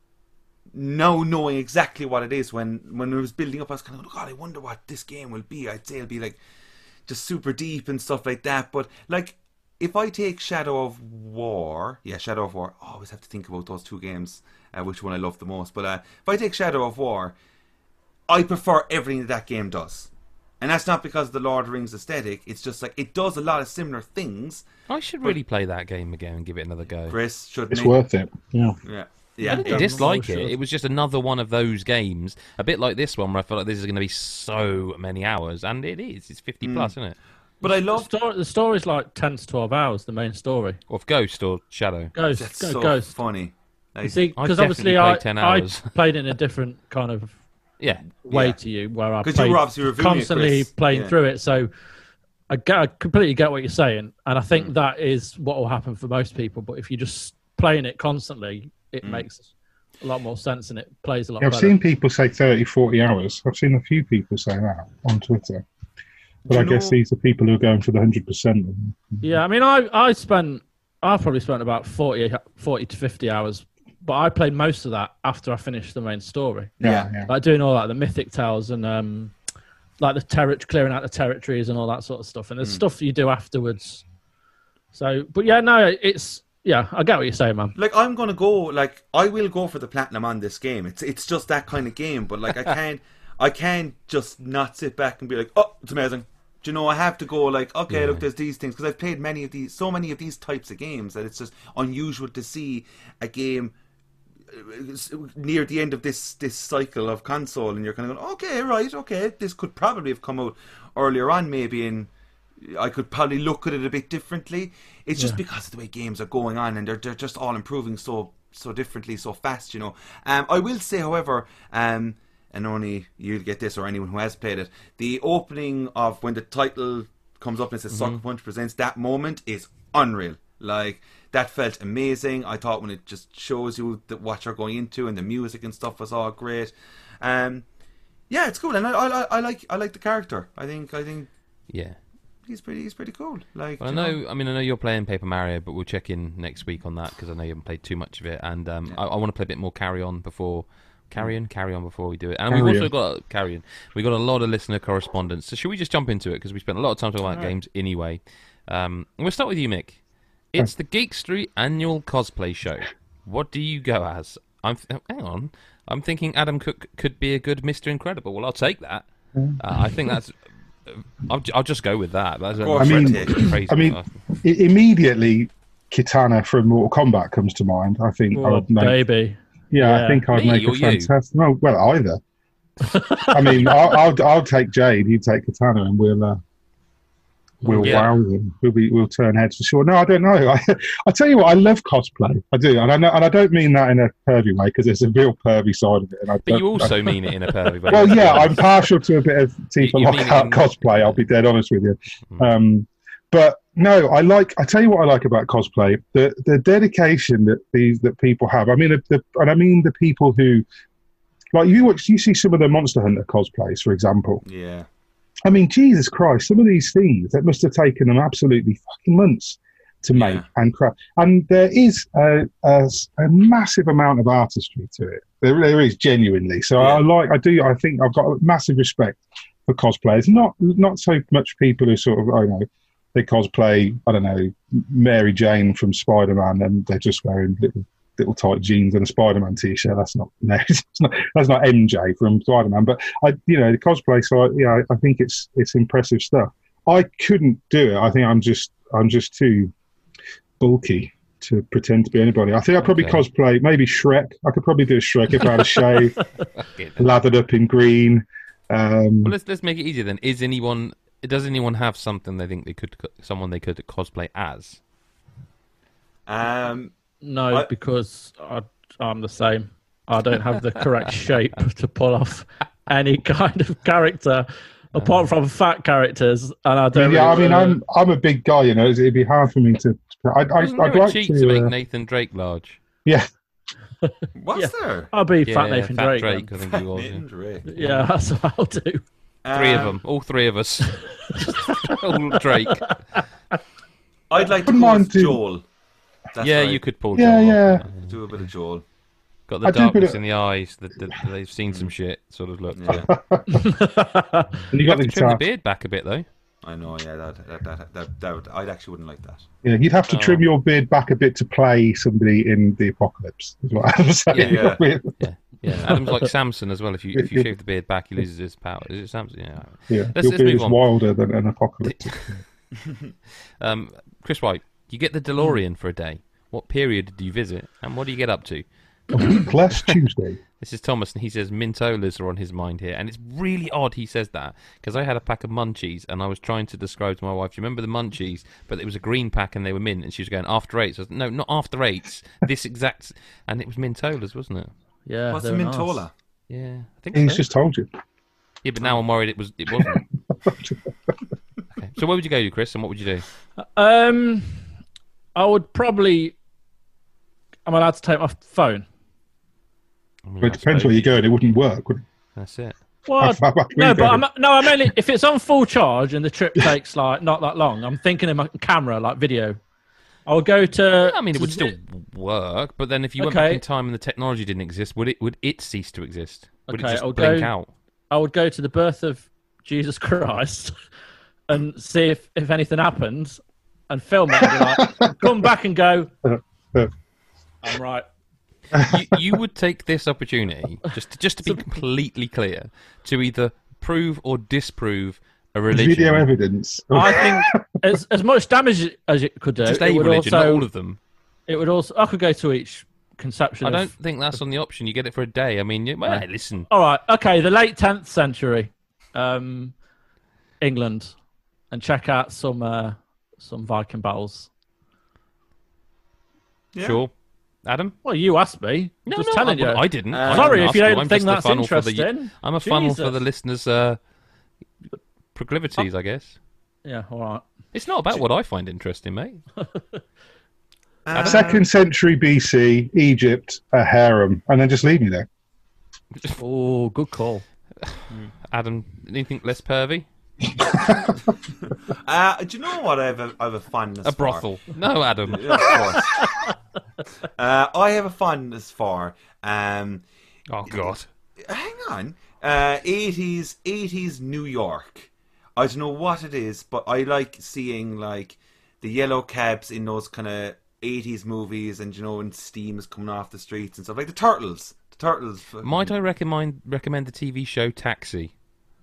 knowing exactly what it is. When it was building up, I was kind of, oh God, I wonder what this game will be. I'd say it'll be like just super deep and stuff like that. But like, if I take Shadow of War, I always have to think about those two games, which one I love the most. But if I take Shadow of War, I prefer everything that game does. And that's not because of the Lord of the Rings aesthetic. It's just like it does a lot of similar things. I should really play that game again and give it another go. Chris, shouldn't It's he? worth it. Yeah. Yeah. I Yeah. didn't dislike it. It was just another one of those games, a bit like this one, where I felt like this is going to be so many hours, and it is. It's 50 plus, isn't it? But I love The story's like 10 to 12 hours, the main story. Of Ghost or Shadow. Ghost. that's so Ghost. funny. You Like, see, I because definitely obviously played 10 I hours. played in a different kind of Yeah. way Yeah. to you, where I 'Cause you played were obviously reviewing it, constantly Chris. playing Yeah. through it. So I completely get what you're saying, and I think that is what will happen for most people. But if you're just playing it constantly, it makes a lot more sense and it plays a lot I've better. seen people say 30, 40 hours. I've seen a few people say that on Twitter. But Do I you guess know- these are people who are going for the 100%. Yeah, I mean, I've probably spent about 40 to 50 hours, but I played most of that after I finished the main story. Yeah. Like doing all that, the mythic tales and like the clearing out the territories and all that sort of stuff. And there's stuff you do afterwards. So, but yeah, no, I get what you're saying, man. Like I'm gonna go. Like I will go for the platinum on this game. It's just that kind of game. But like I can't just not sit back and be like, oh, it's amazing. Do you know? I have to go like, okay, look, there's these things because I've played so many of these types of games that it's just unusual to see a game near the end of this cycle of console, and you're kind of going, okay, right, okay, this could probably have come out earlier on, maybe, and I could probably look at it a bit differently. It's just because of the way games are going on, and they're just all improving so differently, so fast, you know. I will say, however, and only you'll get this or anyone who has played it, the opening of when the title comes up and it says Sucker Punch Presents, that moment is unreal. Like, that felt amazing. I thought when it just shows you what you're going into and the music and stuff was all great. Yeah, it's cool, and I like the character. I think Yeah. he's pretty cool. Like, Well, I know you're playing Paper Mario, but we'll check in next week on that because I know you haven't played too much of it, and I want to play a bit more Carry On before we do it. And we've also got we got a lot of listener correspondence. So should we just jump into it because we spent a lot of time talking about games anyway. We'll start with you, Mick. It's the Geek Street annual cosplay show. What do you go as? Hang on. I'm thinking Adam Cook could be a good Mr. Incredible. Well, I'll take that. I think that's. I'll just go with that. That's Immediately, Kitana from Mortal Kombat comes to mind. I think I would make. Baby. Yeah, I think I'd Me make or a you? fantastic. No, well, either. I mean, I'll take Jade. You take Kitana, and we'll wow them. We'll turn heads for sure. No, I don't know. I tell you what, I love cosplay. I do, and I don't mean that in a pervy way because there's a real pervy side of it. And But you also mean it in a pervy way. well, yeah, I'm partial to a bit of Tifa You mean Lockhart in- cosplay. I'll be dead honest with you. But no, I tell you what I like about cosplay: the dedication that people have. I mean, the people who, like, you see some of the Monster Hunter cosplays, for example. Yeah. I mean, Jesus Christ, some of these things that must have taken them absolutely fucking months to make and craft. And there is a massive amount of artistry to it. There is genuinely. So I think I've got a massive respect for cosplayers. Not so much people who sort of, they cosplay, I don't know, Mary Jane from Spider-Man and they're just wearing little tight jeans and a Spider-Man t-shirt. That's not MJ from Spider-Man. But the cosplay side, I think it's impressive stuff. I couldn't do it. I think I'm just too bulky to pretend to be anybody. I think I'd probably cosplay maybe Shrek. I could probably do a Shrek if I had a shave, lathered up in green. Well, let's make it easier then. Does anyone have something they think they could cosplay as? No, because I'm the same. I don't have the correct shape to pull off any kind of character, apart from fat characters. And I don't. Yeah, I'm a big guy. It'd be hard for me to. I'd like to make Nathan Drake large. Yeah. What's there? I'll be Fat Nathan Drake. I think he was. Nathan Drake. Yeah, that's what I'll do. Three of them, all three of us. All Drake. I'd like to go with Joel. That's right. You could pull Yeah, Joel yeah. off. Do a bit of Joel. Got the darkness in the eyes. They've seen some shit. Sort of look. Yeah. And you got have the to trim the guitar. beard back a bit though. I know, yeah, that would, I actually wouldn't like that. Yeah, you'd have to trim your beard back a bit to play somebody in the apocalypse. Is what I'm saying. Yeah. Yeah, Adam's like Samson as well. If you shave the beard back, he loses his power. Is it Samson? Yeah. Yeah, Let's your beard move is on. wilder than an apocalypse. Chris White, you get the DeLorean for a day. What period do you visit, and what do you get up to? Last Tuesday. This is Thomas, and he says Mintolas are on his mind here, and it's really odd he says that because I had a pack of Munchies, and I was trying to describe to my wife, "Do you remember the Munchies?" But it was a green pack, and they were mint, and she was going after eights. I was, no, not after eights. This exact, and it was Mintolas, wasn't it? Yeah. What's a they're Mintola? nice. Yeah, I think He's so. just told you. Yeah, but now I'm worried it wasn't. Okay. So where would you go to, Chris, and what would you do? I would probably. I'm allowed to take my phone. I mean, But it I depends where suppose you're going. It wouldn't work, would it? That's it. Well, Where no, you but going? I mean, if it's on full charge and the trip takes like not that long, I'm thinking of my camera, like video. I would go to. I mean, it would still work, but then if you went Okay. back in time and the technology didn't exist, would it cease to exist? Would Okay, it just I'll blink go- out? I would go to the birth of Jesus Christ and see if anything happens, and film it. And be like, come back and go. I'm right. You would take this opportunity, just to be completely clear, to either prove or disprove a religion. Video evidence. I think as much damage as it could do. Just it a would religion, also, not all of them. It would also. I could go to each conception. I of- don't think that's on the option. You get it for a day. I mean, well, listen. All right. Okay. The late 10th century, England, and check out some Viking battles. Yeah. Sure. Adam? Well, you asked me. No, Just no, telling you. I didn't. I Sorry didn't if ask you don't I'm think just a that's funnel for the- interesting. I'm a funnel for the Jesus. listeners' proclivities, I guess. Yeah. All right. It's not about what I find interesting, mate. Second century BC, Egypt, a harem, and then just leave me there. Oh, good call. Adam, anything less pervy? Do you know what I have a fondness A for? brothel. No, Adam. Yeah, of course. I have a fondness for. Oh, God. Hang on. 80s New York. I don't know what it is, but I like seeing like the yellow cabs in those kind of 80s movies, and when steam is coming off the streets and stuff like the Turtles. The Turtles. Might I recommend the TV show Taxi?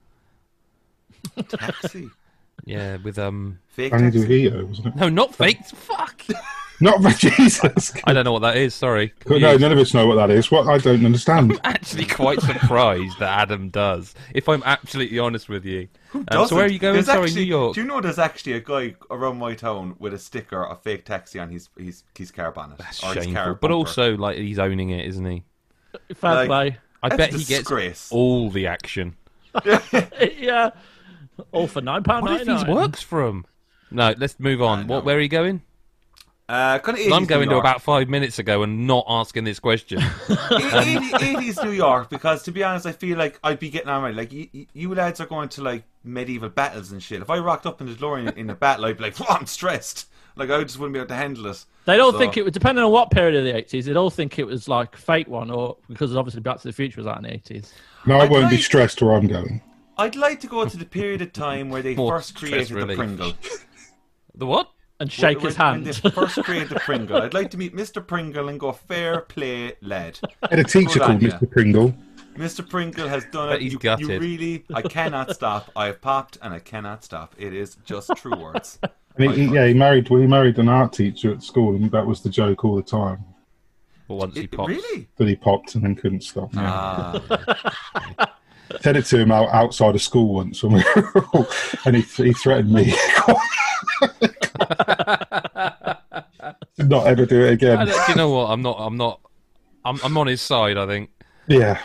Taxi. Yeah, with Fake I need to taxi. EO, wasn't it? No, not fake. Fuck. Not for Jesus. I don't know what that is. Sorry. No, Confused. none of us know what that is. What I don't understand. Actually, quite surprised that Adam does. If I'm absolutely honest with you. Doesn't? So where are you going? There's Sorry, actually- New York. Do you know there's actually a guy around my town with a sticker of fake taxi on his car bonnet? That's or his shameful. car But bumper. also, like, he's owning it, isn't he? Fair Like- play. I That's bet a he gets disgrace. all the action. Yeah. All for £9.99. What if he works for him? No, let's move on. know. Where are you going? Kind of 80s I'm going New to York. about 5 minutes ago and not asking this question. 80s New York, because to be honest, I feel like I'd be getting on right. Like you lads are going to like medieval battles and shit. If I rocked up in the DeLorean in a battle, I'd be like, I'm stressed. Like I just wouldn't be able to handle it. They'd all So- think it would, depending on what period of the 80s, they'd all think it was like Fate one, or because obviously Back to the Future was out in the 80s. No, I I'd won't be like- stressed where I'm going. I'd like to go to the period of time where they More first created stress the relief. Pringle. The what? And shake his When hand. they first created the Pringle. I'd like to meet Mr. Pringle and go, fair play, lad. I had a teacher Good called on ya. Mr. Pringle. Mr. Pringle has done Bet it. he's You gutted. really, I cannot stop. I have popped and I cannot stop. It is just true words. And he married an art teacher at school, and that was the joke all the time. Well, once he pops. Really? That he popped and then couldn't stop. Yeah. Ah. Said it to him outside of school once, when we were all, and he threatened me. to not ever do it again. Do you know what? I'm on his side, I think. Yeah.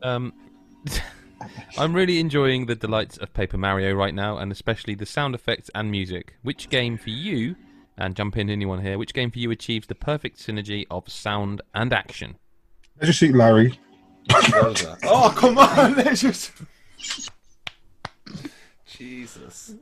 I'm really enjoying the delights of Paper Mario right now, and especially the sound effects and music. Which game for you, and jump in anyone here, which game for you achieves the perfect synergy of sound and action? Leisure Suit Larry. Oh, come on. Let's just... Jesus.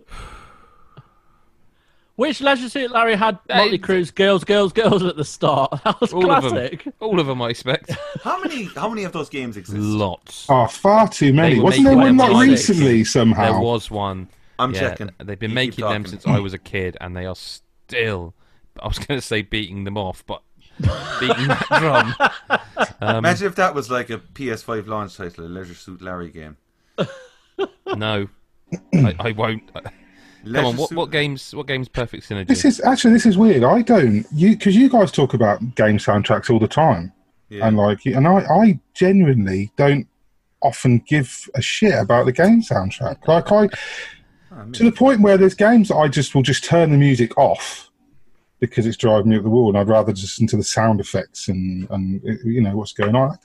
Which Leisure Suit Larry had Hey, Motley Crue's Girls, Girls, Girls at the start? That was All of classic. them. All of them, I expect. How many of those games exist? Lots. Oh, far too many. They were Wasn't there making one them not like- recently somehow? There was one. I'm Yeah, checking. They've been You keep making them talking. since I was a kid, and they are still, I was going to say beating them off, but beating that drum. Imagine if that was like a PS5 launch title, a Leisure Suit Larry game. No, I won't. Come Leisure on, Suit- what games perfect synergy? This is weird. I don't because you guys talk about game soundtracks all the time, Yeah. and I genuinely don't often give a shit about the game soundtrack. To the point where there's games that I will just turn the music off because it's driving me up the wall, and I'd rather just listen to the sound effects and what's going on.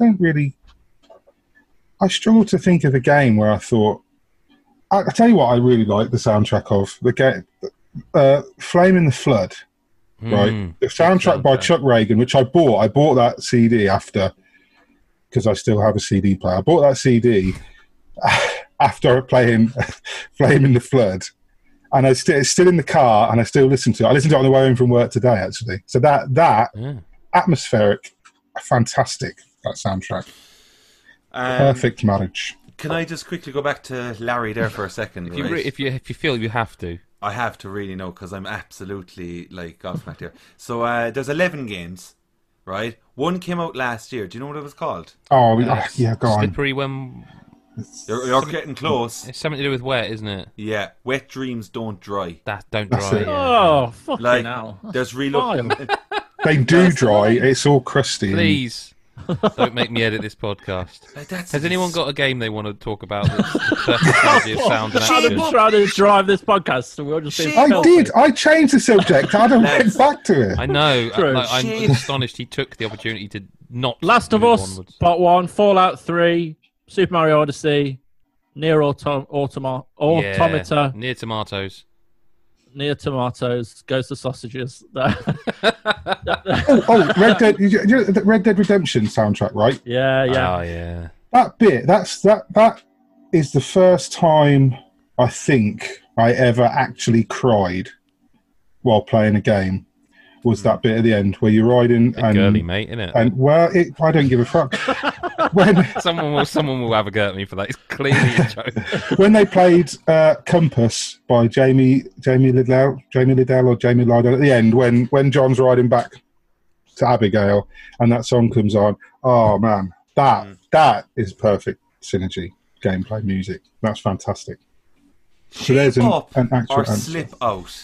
I struggle to think of a game where I thought. I tell you what, I really like the soundtrack of the game, "Flame in the Flood." Right, the soundtrack by Chuck Reagan, which I bought. I bought that CD after because I still have a CD player. I bought that CD after playing "Flame in the Flood," and it's still in the car, and I still listen to it. I listened to it on the way home from work today, actually. So that atmospheric, fantastic. That soundtrack, perfect marriage. Can I just quickly go back to Larry there for a second? If you feel you have to. I have to really know because I'm absolutely like gobsmacked here. So there's 11 games, right? One came out last year. Do you know what it was called? Oh, yeah, go on. Slippery when... You're getting close. It's something to do with wet, isn't it? Yeah, Wet Dreams Don't Dry. That don't That's dry. it. Yeah. Oh, fucking Like, hell. there's Vile. They do dry. It's all crusty. Please, don't make me edit this podcast. Has anyone got a game they want to talk about that's the perfect synergy of sound and I've action? been trying to drive this podcast, so we'll just be I did. I changed the subject. I don't went back to it. I know. True. I'm Shit. astonished he took the opportunity to not Last of move Us, onwards. Part 1, Fallout 3, Super Mario Odyssey, Near Automata, Yeah, near tomatoes. Near Tomatoes, Ghost of Sausages. Red Dead. The Red Dead Redemption soundtrack, right? Yeah. Oh, yeah. That bit. That is the first time I think I ever actually cried while playing a game. Was that bit at the end where you're riding Bit girly, mate, isn't it? and I don't give a fuck. Someone will have a go at me for that. It's clearly a joke. When they played Compass by Jamie Liddell at the end, when John's riding back to Abigail and that song comes on, oh man, that is perfect synergy, gameplay, music. That's fantastic. So there's Shape an Up actual or answer. Slip Out.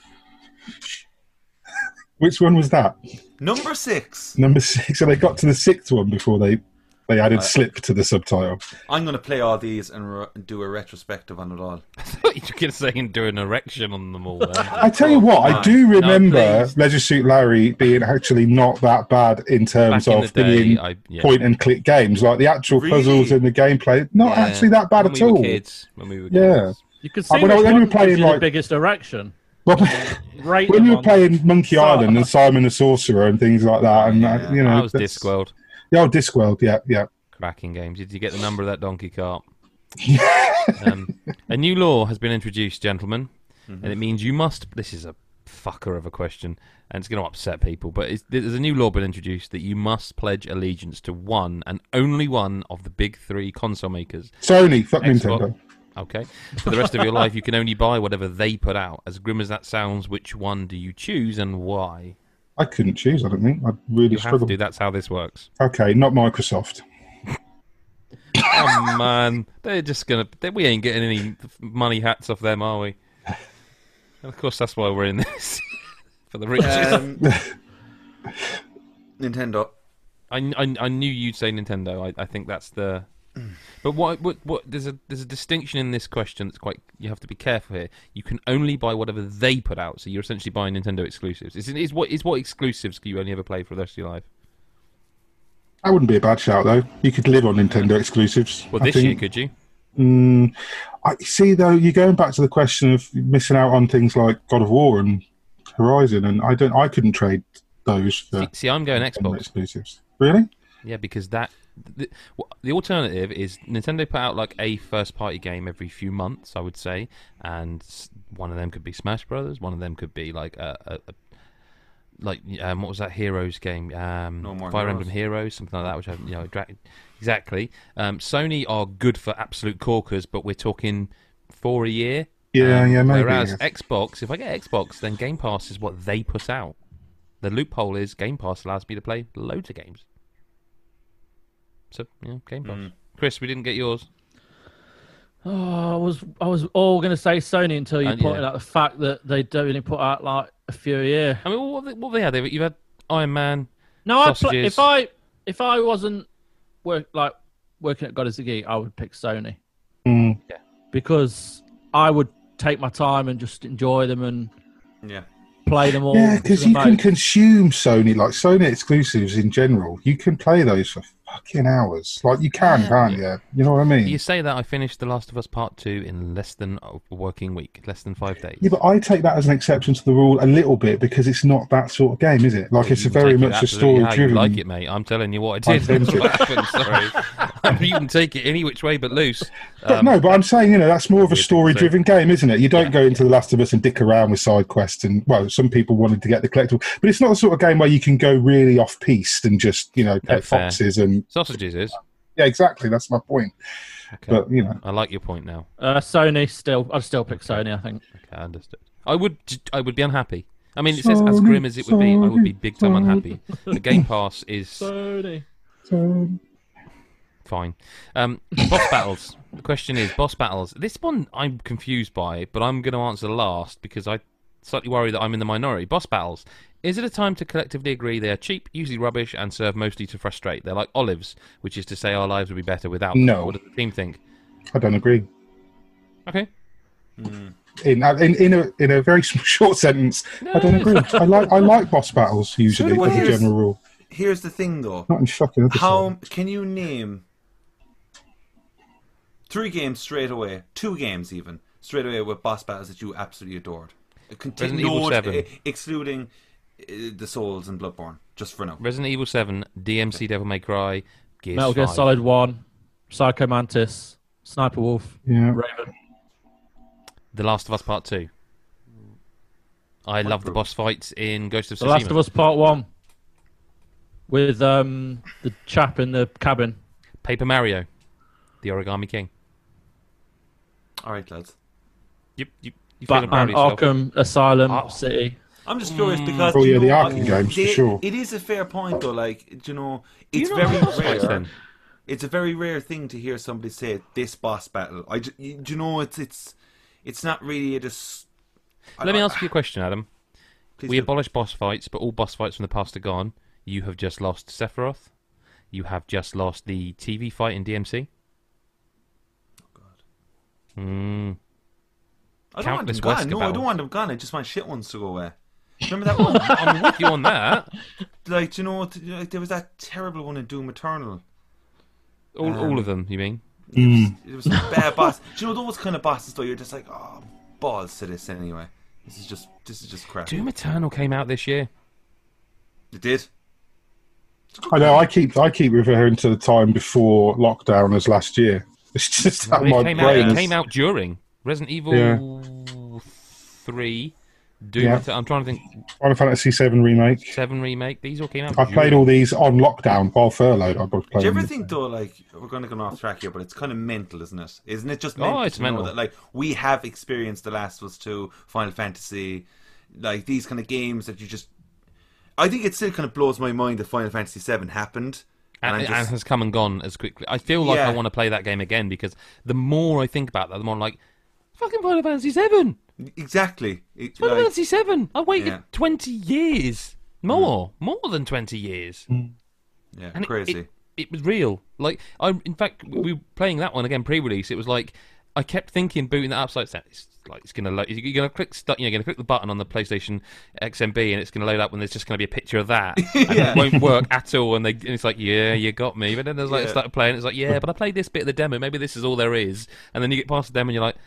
Which one was that? Number 6. Number 6. So they got to the 6th one before they added slip to the subtitle. I'm going to play all these and do a retrospective on it all. I thought you were going to say and do an erection on them all. Then. I tell you what, I do remember please. Leisure Suit Larry being actually not that bad in terms Back in of the day, being point and click games. Like the actual Really? puzzles and the gameplay, not Yeah. actually that bad when at we all. Were kids, when we were Yeah. kids. You could see When which we one were playing, gives you like- the biggest erection. Well, Rate when them you were on- playing Monkey Island and Simon the Sorcerer and things like that, and you know, That was Discworld. Yeah, Discworld, yeah. Cracking games. Did you get the number of that donkey cart? A new law has been introduced, gentlemen, and it means you must... This is a fucker of a question, and it's going to upset people, but there's a new law been introduced that you must pledge allegiance to one and only one of the big three console makers. Sony, fuck Xbox. Nintendo. Okay. For the rest of your life, you can only buy whatever they put out. As grim as that sounds, which one do you choose and why? I couldn't choose. I don't think I'd really You have struggle. to. That's how this works. Okay, not Microsoft. Oh man, they're just gonna. We ain't getting any money hats off them, are we? And of course, that's why we're in this for the riches. Nintendo. I knew you'd say Nintendo. I think that's the. But what? There's a distinction in this question that's quite. You have to be careful here. You can only buy whatever they put out, so you're essentially buying Nintendo exclusives. Is what exclusives can you only ever play for the rest of your life? That wouldn't be a bad shout, though. You could live on Nintendo exclusives. Well, I this think. year could you? I see, though. You're going back to the question of missing out on things like God of War and Horizon, and I couldn't trade those for See, I'm going Nintendo Xbox. exclusives. Really? Yeah, because the alternative is Nintendo put out like a first-party game every few months, I would say, and one of them could be Smash Brothers, one of them could be like what was that Heroes game? No More Fire Heroes. Emblem Heroes, something like that. Which exactly. Sony are good for absolute corkers, but we're talking 4 a year. Yeah, maybe. Whereas yes. Xbox, if I get Xbox, then Game Pass is what they put out. The loophole is Game Pass allows me to play loads of games. So, yeah, Game Pass. Chris, we didn't get yours. Oh, I was all going to say Sony until you pointed yeah. out the fact that they don't only put out like a few a year. I mean, what have they had? You've had Iron Man. No, sausages. if I wasn't working at God is a Geek, I would pick Sony. Mm. Yeah. Because I would take my time and just enjoy them and Yeah. play them all. Yeah, because you can consume Sony, like Sony exclusives in general. You can play those for fucking hours. Like, you can, can't you? You know what I mean? You say that I finished The Last of Us Part 2 in less than a working week, less than 5 days. Yeah, but I take that as an exception to the rule a little bit because it's not that sort of game, is it? Like, it's You a can very take it much a absolutely how you story-driven. like it, mate. I'm telling you what I did. I think That's what happened, sorry. You can take it any which way but loose. But no, but I'm saying, that's more of a weird thing to story-driven game, isn't it? You don't go into The Last of Us and dick around with side quests, and well, some people wanted to get the collectible, but it's not the sort of game where you can go really off-piste and just, pet fair. foxes and Sausages is. yeah, exactly. That's my point. Okay. But I like your point now. Sony still. I'd still pick Sony. I think. Okay, I understood. I would be unhappy. I mean, it says as grim as it would be, I would be big time unhappy. The Game Pass is Sony. fine. Boss battles. The question is, boss battles. This one I'm confused by, but I'm going to answer last because I slightly worry that I'm in the minority. Boss battles. Is it a time to collectively agree they are cheap, usually rubbish, and serve mostly to frustrate? They're like olives, which is to say our lives would be better without them. No. What does the team think? I don't agree. Okay. In a very short sentence, I don't agree. I like boss battles usually do as I. a general rule. Here's the thing, though. Not in shocking. How can you name 3 games straight away, 2 games even straight away with boss battles that you absolutely adored? Resident Evil 7. Excluding the Souls and Bloodborne, just for now. Resident Evil 7, DMC Devil May Cry, Gears Metal Gear 5. Solid 1, Psycho Mantis, Sniper Wolf, Yeah. Raven. The Last of Us Part 2. I love the boss fights in Ghost of Tsushima. The Last of Us Part 1 with the chap in the cabin. Paper Mario, the Origami King. All right, lads. You feeling proud Batman, of yourself? Arkham Asylum, Oh. City. I'm just curious because Oh, yeah, the what? Arkham games, for sure. It is a fair point, though. Like, it's You know very the boss fights, rare. then? It's a very rare thing to hear somebody say this boss battle. It's not really Let me ask you a question, Adam. Please We do. abolish boss fights, but all boss fights from the past are gone. You have just lost Sephiroth. You have just lost the TV fight in DMC. Oh, God. Countless I don't want them gone. Wesker No, I battles. don't want them gone. I just want shit ones to go away. Remember that one? I'm with you on that. Like, there was that terrible one in Doom Eternal. All of them, you mean? It was some bad boss. Do you know those kind of bosses though? You're just like, oh, balls to this anyway. This is just crap. Doom Eternal came out this year. It did. I know. I keep referring to the time before lockdown as last year. It's just that my brain. It came out during Resident Evil 3, Doom. Yeah. I'm trying to think. Final Fantasy VII remake. 7 remake. These all came out. I played all these on lockdown while furloughed. I was Do playing you ever them. think though, like, we're going to go off track here, but it's kind of mental, isn't it? Isn't it just Oh, mental? it's to know mental. that, like, we have experienced The Last of Us 2, Final Fantasy, like these kind of games that you just. I think it still kind of blows my mind that Final Fantasy 7 happened. And, I'm just- has come and gone as quickly. I feel like Yeah. I want to play that game again because the more I think about that, the more I'm like, fucking Final Fantasy 7. Exactly. Final Fantasy 7. I waited Yeah. 20 years. More than 20 years. Yeah, And crazy. It was real. Like, in fact, we were playing that one again pre-release. It was like I kept thinking, booting that up, so it's gonna load. You're gonna click the button on the PlayStation XMB, and it's gonna load up when there's just gonna be a picture of that, and it won't work at all. And it's like, yeah, you got me. But then there's like, Yeah. started playing. It's like, yeah, but I played this bit of the demo. Maybe this is all there is. And then you get past the demo, and you're like,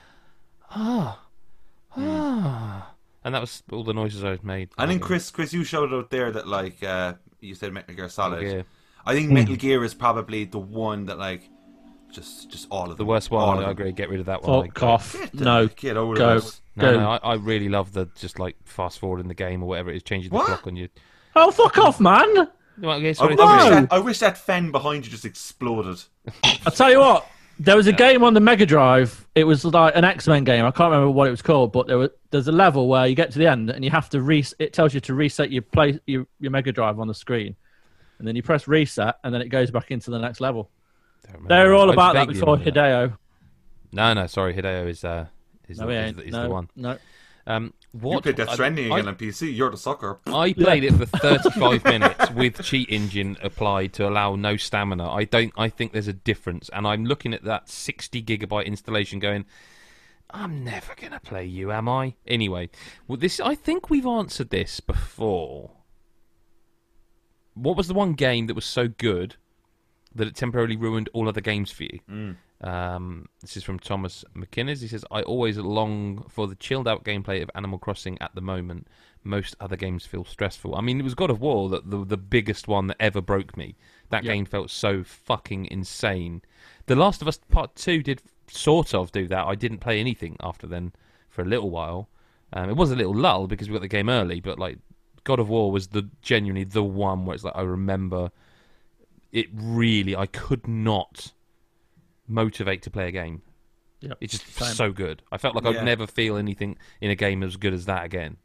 and that was all the noises I made. I think Chris, you showed out there that like you said Metal Gear Solid. Metal Gear. I think Metal Gear is probably the one that like just all of The them. worst All one. of I them. agree. Get rid of that one. Fuck off. Get No. over Go. this. No, I really love the just like fast forwarding the game or whatever it is, changing the What? clock on you. Oh, fuck off, man! Okay, I, sorry, I wish No. I wish that fan behind you just exploded. I'll tell you what. There was a game on the Mega Drive. It was like an X-Men game. I can't remember what it was called, but there's a level where you get to the end and you have to it tells you to reset your Mega Drive on the screen, and then you press reset, and then it goes back into the next level. They were all about that before Hideo. No, sorry, Hideo is the one. No. You played Death Stranding again on PC. You're the sucker. I played it for 35 minutes with cheat engine applied to allow no stamina. I think there's a difference, and I'm looking at that 60 gigabyte installation going, I'm never gonna play you, am I? Anyway, I think we've answered this before. What was the one game that was so good that it temporarily ruined all other games for you? This is from Thomas McInnes. He says, I always long for the chilled out gameplay of Animal Crossing at the moment. Most other games feel stressful. I mean, it was God of War, the biggest one that ever broke me. That game felt so fucking insane. The Last of Us Part 2 did sort of do that. I didn't play anything after then for a little while. It was a little lull because we got the game early, but like God of War was genuinely the one where it's like I remember it really, I could not motivate to play a game. Yep. It's just so good. I felt like I'd never feel anything in a game as good as that again.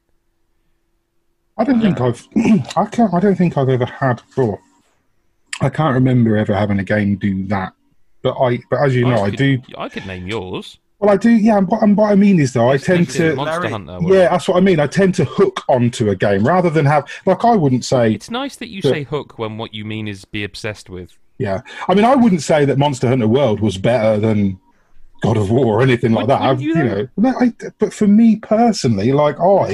I don't think I don't think I've ever had. I can't remember ever having a game do that. But as you know, I do. I could name yours. Well, I do. Yeah, and what I mean is though, I tend to. Monster Hunter. Yeah, that's what I mean. I tend to hook onto a game rather than have. Like, I wouldn't say. It's nice that you say hook when what you mean is be obsessed with. Yeah, I mean, I wouldn't say that Monster Hunter World was better than God of War or anything like that. But for me personally, like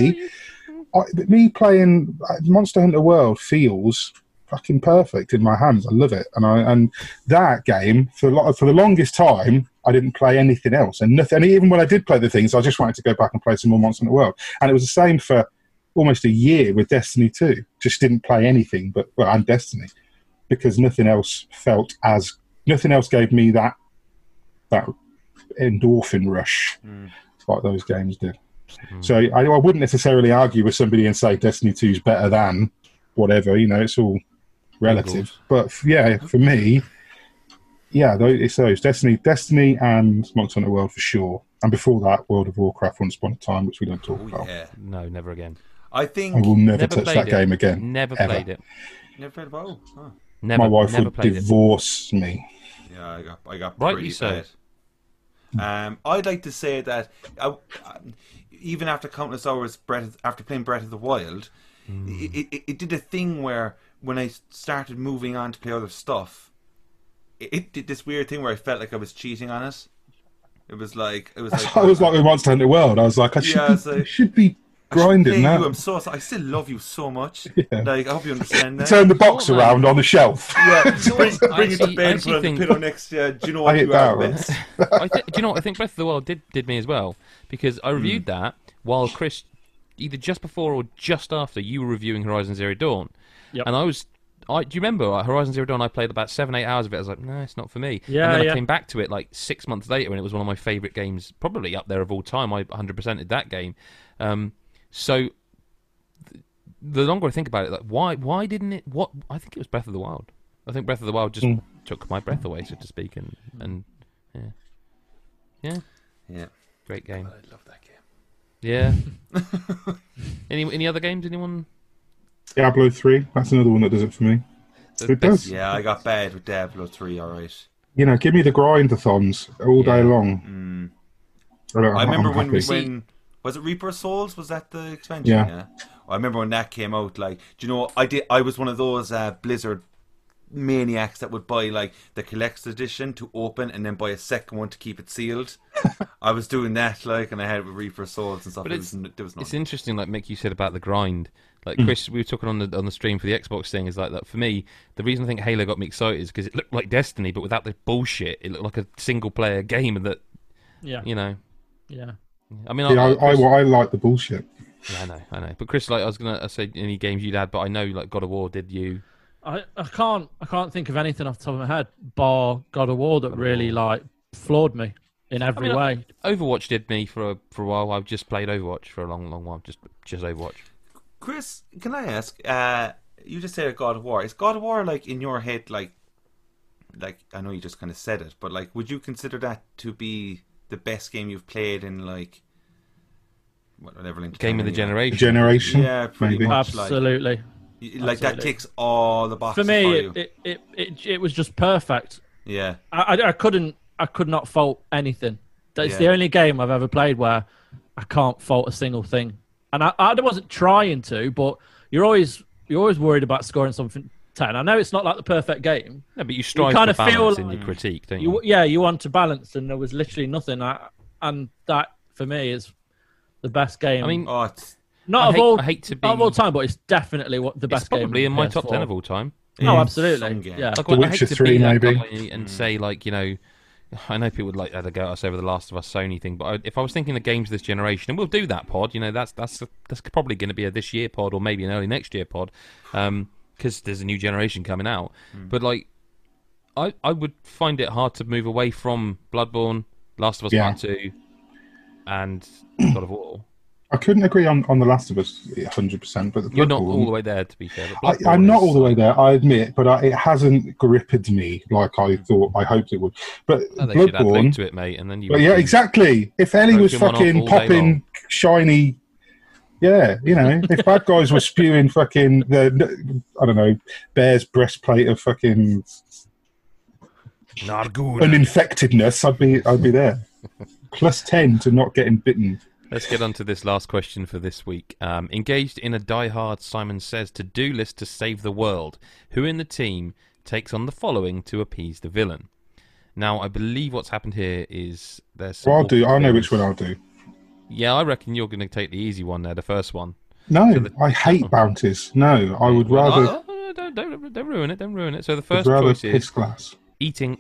me playing Monster Hunter World feels fucking perfect in my hands. I love it, and that game for the longest time I didn't play anything else, and nothing. And even when I did play the things, I just wanted to go back and play some more Monster Hunter World, and it was the same for almost a year with Destiny 2. Just didn't play anything and Destiny. Because nothing else gave me that endorphin rush like those games did. So I wouldn't necessarily argue with somebody and say Destiny 2 is better than whatever. You know, it's all relative. But yeah, for me, it's those Destiny and Monster Hunter World for sure. And before that, World of Warcraft Once Upon a Time, which we don't talk about. Yeah. No, never again. I think I will never touch that game again. Never played it. Never played WoW. Huh. My wife would divorce me. Yeah, I got rightly pretty so. bad. I'd like to say that even after countless hours after playing Breath of the Wild, it did a thing where when I started moving on to play other stuff, it did this weird thing where I felt like I was cheating on it. It was like I was like with Monster Hunter World. I was like, I should be grinding now. I'm so sorry. I still love you so much. Yeah. Like, I hope you understand that. Turn the box around on the shelf. Yeah, bring it to bed, put on the pillow next to you. Do you know what you are best? Do you know what? I think Breath of the Wild did me as well, because I reviewed that while Chris, either just before or just after, you were reviewing Horizon Zero Dawn. Yep. And do you remember Horizon Zero Dawn? I played about 7-8 hours of it. I was like, no, it's not for me. Yeah, and then I came back to it like 6 months later, and it was one of my favourite games, probably up there of all time. I 100%ed that game. So the longer I think about it, like why didn't it? I think it was Breath of the Wild. I think Breath of the Wild just took my breath away, so to speak, and yeah, great game. I love that game. Yeah. Any other games? Anyone? Diablo 3. That's another one that does it for me. It does. Yeah, I got bad with Diablo 3. All right. You know, give me the grind-a-thons all day long. I remember when was it Reaper of Souls? Was that the expansion? Yeah. I remember when that came out. Like, do you know, I was one of those Blizzard maniacs that would buy like the collector's edition to open and then buy a second one to keep it sealed. I was doing that, like, and I had it with Reaper of Souls and stuff. But it's interesting, like Mick, you said about the grind. Like Chris, we were talking on the stream for the Xbox thing. Is like that for me. The reason I think Halo got me excited is because it looked like Destiny, but without the bullshit. It looked like a single player game, and that, you know. Yeah. I mean, I like the bullshit. Yeah, I know. But Chris, like, I was gonna say any games you'd had, but I know like God of War did you. I can't think of anything off the top of my head bar God of War that really like floored me in every way. Overwatch did me for a while. I've just played Overwatch for a long while. Just Overwatch. Chris, can I ask? You just said God of War. Is God of War like in your head like like I know you just kind of said it, but like, would you consider that to be the best game you've played in like whatever length of Game time of the anyway? generation. Yeah, pretty maybe. much. Absolutely. Like that ticks all the boxes For me, you. it was just perfect. Yeah. I could not fault anything. It's Yeah. the only game I've ever played where I can't fault a single thing. And I wasn't trying to, but you're always worried about scoring something 10. I know it's not like the perfect game. No, but you strive kind for of feel balance in like your critique, don't you? You want to balance, and there was literally nothing. And that for me is the best game. I mean, Oh, it's not I of hate- all I hate to not of be- all time, but it's definitely the best It's probably game in my PS4. top 10 of all time. Oh, some absolutely. game. Yeah. Like, The I hate Witcher to 3 be that maybe. guy and say, like, you know, I know people would like to go at us over the Last of Us Sony thing, but if I was thinking of games of this generation, and we'll do that pod, you know, that's probably going to be a this year pod or maybe an early next year pod, because there's a new generation coming out. But like, I would find it hard to move away from Bloodborne, Last of Us Yeah. Part 2, and God of War. I couldn't agree on The Last of Us 100%, but the You're not Bloodborne- all the way there, to be fair. But Bloodborne I'm not is- all the way there, I admit, but it hasn't gripped me like I hoped it would. But Oh, they should add loot Bloodborne, to it, mate, and then you. but yeah, exactly. If Ellie was Pokemon off fucking all day popping long. shiny, yeah, you know, if bad guys were spewing fucking I don't know, bear's breastplate of fucking Nargoon. uninfectedness, I'd be there. Plus 10 to not getting bitten. Let's get on to this last question for this week. Engaged in a die-hard Simon Says to-do list to save the world. Who in the team takes on the following to appease the villain? Now, I believe what's happened here is there's some Well, I'll do. I know awkward which one things. I'll do. Yeah, I reckon you're going to take the easy one there, the first one. No, So the- I hate bounties. No, I would rather. Don't ruin it. Don't ruin it. So the I'd first rather choice is piss glass. eating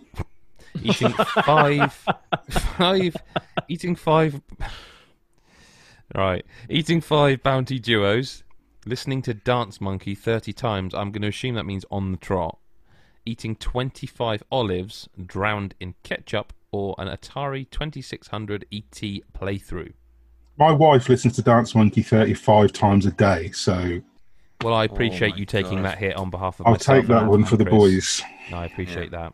five. Right, eating 5 bounty duos, listening to Dance Monkey 30 times. I'm going to assume that means on the trot. Eating 25 olives drowned in ketchup, or an Atari 2600 ET playthrough. My wife listens to Dance Monkey 35 times a day, so Well, I appreciate my you taking God. that hit on behalf of I'll myself. take that and one for the Chris. boys. No, I appreciate that.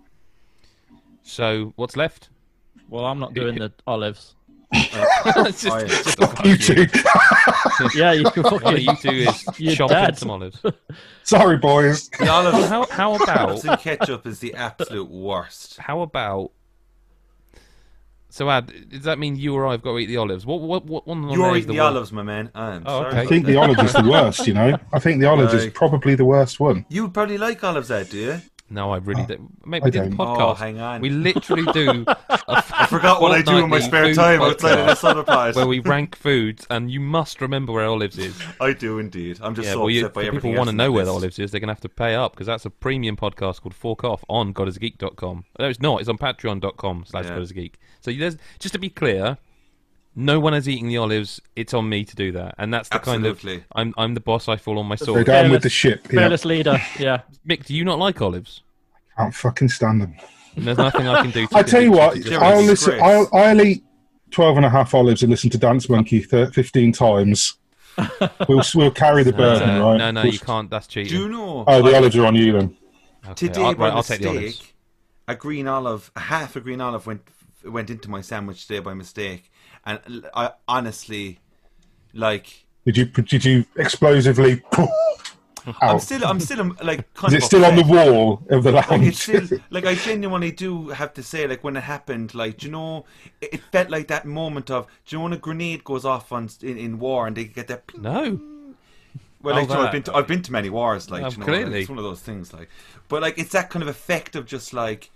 So, what's left? Well, I'm not doing the olives. It's I- just a fuck You two. Yeah, you can One of fucking. you two is You're chopping dead. some olives. Sorry, boys. The olives, How about olives and ketchup is the absolute worst. How about? So, Ad, does that mean you or I have got to eat the olives? What one on You're there is eating the worst? olives, my man. I'm Oh, sorry. okay. I think the olive is the worst, you know? I think the olive is Like- probably the worst one. You probably like olives, Ed, do you? No, I really don't. Mate, I we did a don't. podcast. Oh, hang on. We literally do. I forgot what I do in my spare time outside of this other part. where we rank foods, and you must remember where olives is. I do indeed. I'm just Yeah, so well, upset by if everything people want to else in know the where the list. olives is, they're going to have to pay up, because that's a premium podcast called Fork Off on godisgeek.com. No, it's not. It's on patreon.com/godisgeek. So there's, just to be clear, no one is eating the olives. It's on me to do that, and that's the Absolutely. kind of I'm the boss. I fall on my Go sword. down with Fearless- the ship. Yeah. Fearless leader. Yeah. Mick, do you not like olives? Can't fucking stand them. And there's nothing I can do. To I tell you what, convince to Jerry, just- I'll listen. disgrace. I'll eat 12 and a half olives and listen to Dance Monkey 15 times. We'll carry the burden, right? No, you can't. That's cheating. Do you know? Oh, the olives are on you then. Okay, Today, I'll, by right, I'll take the olives. mistake, half a green olive went into my sandwich today by mistake, and I honestly, like, Did you explosively? I'm Out. still like, kind Is of it still on the upset. wall of the Like, it's lounge? still like, I genuinely do have to say, like, when it happened, like, do you know, it felt like that moment of, do you know when a grenade goes off in war and they get that ping? No. Well, Oh, like, you know, that. I've been to many wars, like, Oh, you know, clearly. like, it's one of those things, like, but like, it's that kind of effect of just like,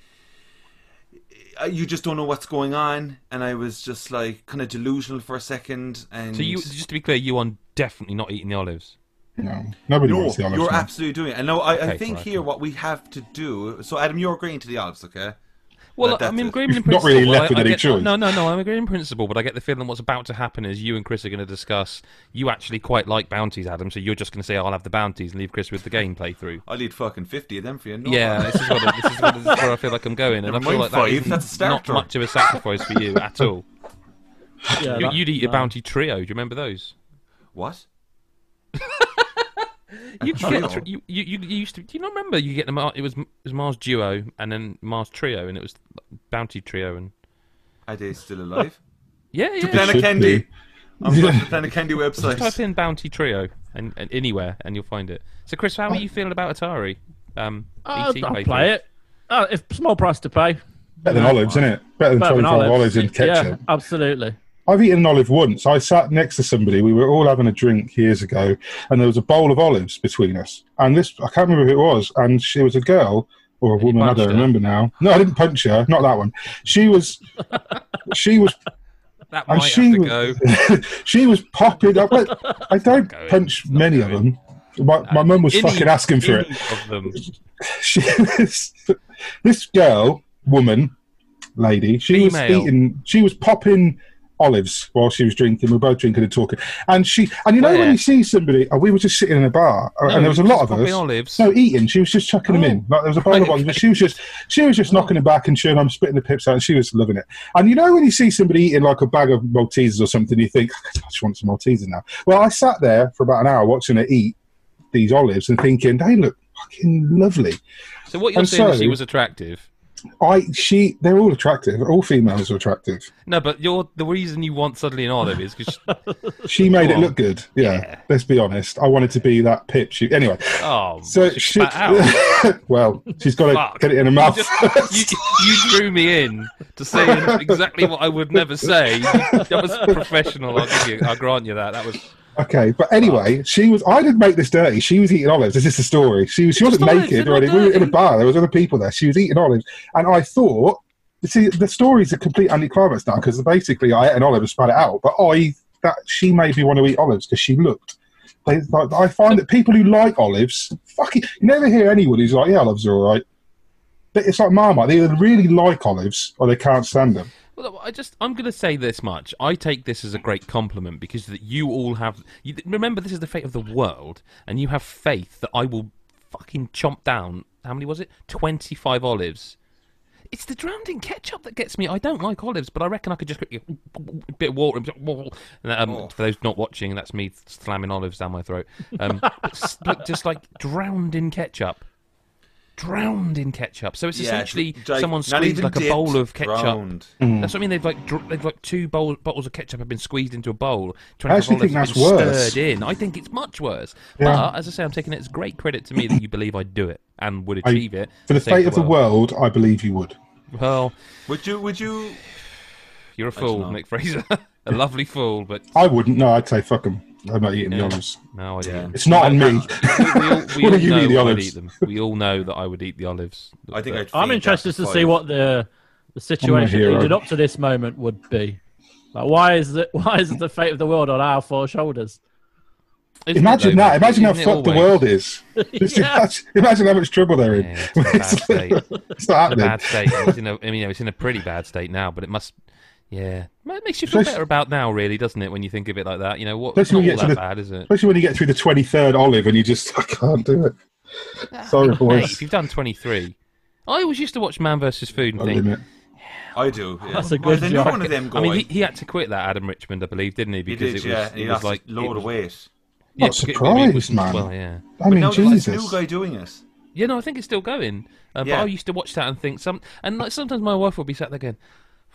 you just don't know what's going on, and I was just like kind of delusional for a second, and So you, just to be clear, you are definitely not eating the olives. No, nobody no, wants the olives. you're man. absolutely doing it. And no, I Okay, think right, here right. what we have to do. So, Adam, you're agreeing to the olives, okay? Well, That's I'm it. agreeing in You've principle. not really but left with I any get, choice. No, I'm agreeing in principle, but I get the feeling what's about to happen is you and Chris are going to discuss. You actually quite like bounties, Adam, so you're just going to say, "I'll have the bounties," and leave Chris with the game playthrough. I'll eat fucking 50 of them for you. No Yeah, problem. this is where I feel like I'm going, and Never I feel mind like that 5, is that's a not starter. much of a sacrifice for you at all. Yeah. You'd eat a bounty trio. Do you remember those? What? You get you used to. Do you not remember? You get them. It was Mars Duo and then Mars Trio, and it was Bounty Trio and. Are they still alive? Yeah. Planet should Candy. be. I'm going to the Planet Candy Just type website. in Bounty Trio and anywhere, and you'll find it. So, Chris, how are you feeling about Atari? I'll playthrough? play it. If small price to pay. Better than olives, isn't it? Better than Better than 25 olives in ketchup. Yeah, absolutely. I've eaten an olive once. I sat next to somebody. We were all having a drink years ago, and there was a bowl of olives between us. And this, I can't remember who it was, and she was a girl or a you woman. I punched don't her? remember now. No, I didn't punch her. Not that one. She was. That And might have to go. she was popping up. I don't going. punch It's not many of going. them. My mum was fucking asking for it. Of them. She was, this woman, lady, she was Female. eating. She was popping olives while she was drinking. We were both drinking and talking. And you know Where? when you see somebody, we were just sitting in a bar, No, and there was a lot of popping us. olives. No, eating. She was just chucking them in. Like, there was a bowl of Right, olives. But she was just knocking it back and chewing. I'm spitting the pips out, and she was loving it. And you know when you see somebody eating like a bag of Maltesers or something, you think, I just want some Maltesers now. Well, I sat there for about an hour watching her eat these olives and thinking they look fucking lovely. So what you're And saying is she so- was attractive. They're all attractive. All females are attractive. No, but the reason you want suddenly an olive is because She made Go it on. look good. Yeah, Yeah. let's be honest. I wanted to be that pip. Anyway, so she she, spat out. well, she's got to Fuck. get it in her mouth. You drew me in to saying exactly what I would never say. That was professional. I'll grant you that. That was. Okay, but anyway, I didn't make this dirty. She was eating olives. This is the story. She wasn't olives, naked they're or not anything. We were in a dirty. bar. There was other people there. She was eating olives, and I thought, see, the story's a complete anticlimax now because basically I ate an olive and spat it out. But she made me want to eat olives because she looked. I find that people who like olives, you never hear anyone who's like, yeah, olives are all right. But it's like Marmite. They either really like olives or they can't stand them. Well, I'm going to say this much. I take this as a great compliment because that you all have. Remember, this is the fate of the world, and you have faith that I will fucking chomp down. How many was it? 25 olives. It's the drowned in ketchup that gets me. I don't like olives, but I reckon I could just get a bit of water. And, for those not watching, that's me slamming olives down my throat. But just like drowned in ketchup. Drowned in ketchup. So it's essentially someone not squeezed even like a dipped, bowl of ketchup. drowned. That's what I mean. They've like two bottles of ketchup have been squeezed into a bowl. I actually 25 think olives that's have been worse. stirred in. I think it's much worse. Yeah. But as I say, I'm taking it as great credit to me that you believe I'd do it and would achieve it. For the to save fate of the world, I believe you would. Well, Would you? you're a fool, not. Nick Fraser. A lovely fool, but I wouldn't. No, I'd say fuck them. I'm not eating the olives. no, I didn't. It's not on me. We all Wouldn't you know eat the I'd olives? eat them. We all know that I would eat the olives. I think I'd I'm feed interested that to to see five. what the situation hero. leading up to this moment would be. Like, why is the fate of the world on our four shoulders? Isn't it, Imagine though, that. mate? Imagine how Isn't it fucked the always? world is. Just Yeah. imagine how much trouble they're in. Yeah, it's in a bad state. It's not in a happening. bad state. It's in a pretty bad state now, but it must. Yeah, it makes you feel Especially- better about now, really, doesn't it? When you think of it like that, you know what? It's Especially not when all you that get to bad, is it? Especially when you get through the 23rd olive and you just, I can't do it. Sorry, Hey, boys. if you've done 23, I always used to watch Man vs. Food and Got a think. limit. I do. Yeah. That's a good There's job. one of them I going. mean, he had to quit that Adam Richmond, I believe, didn't he? He Because did, it was, yeah. And he it lost was like a load of weight. yeah, Not it surprised, wasn't- man. Well, yeah. I mean, No, there's this Jesus. new guy doing it. Yeah, no, I think it's still going. But Yeah. I used to watch that and think like sometimes my wife would be sat there going,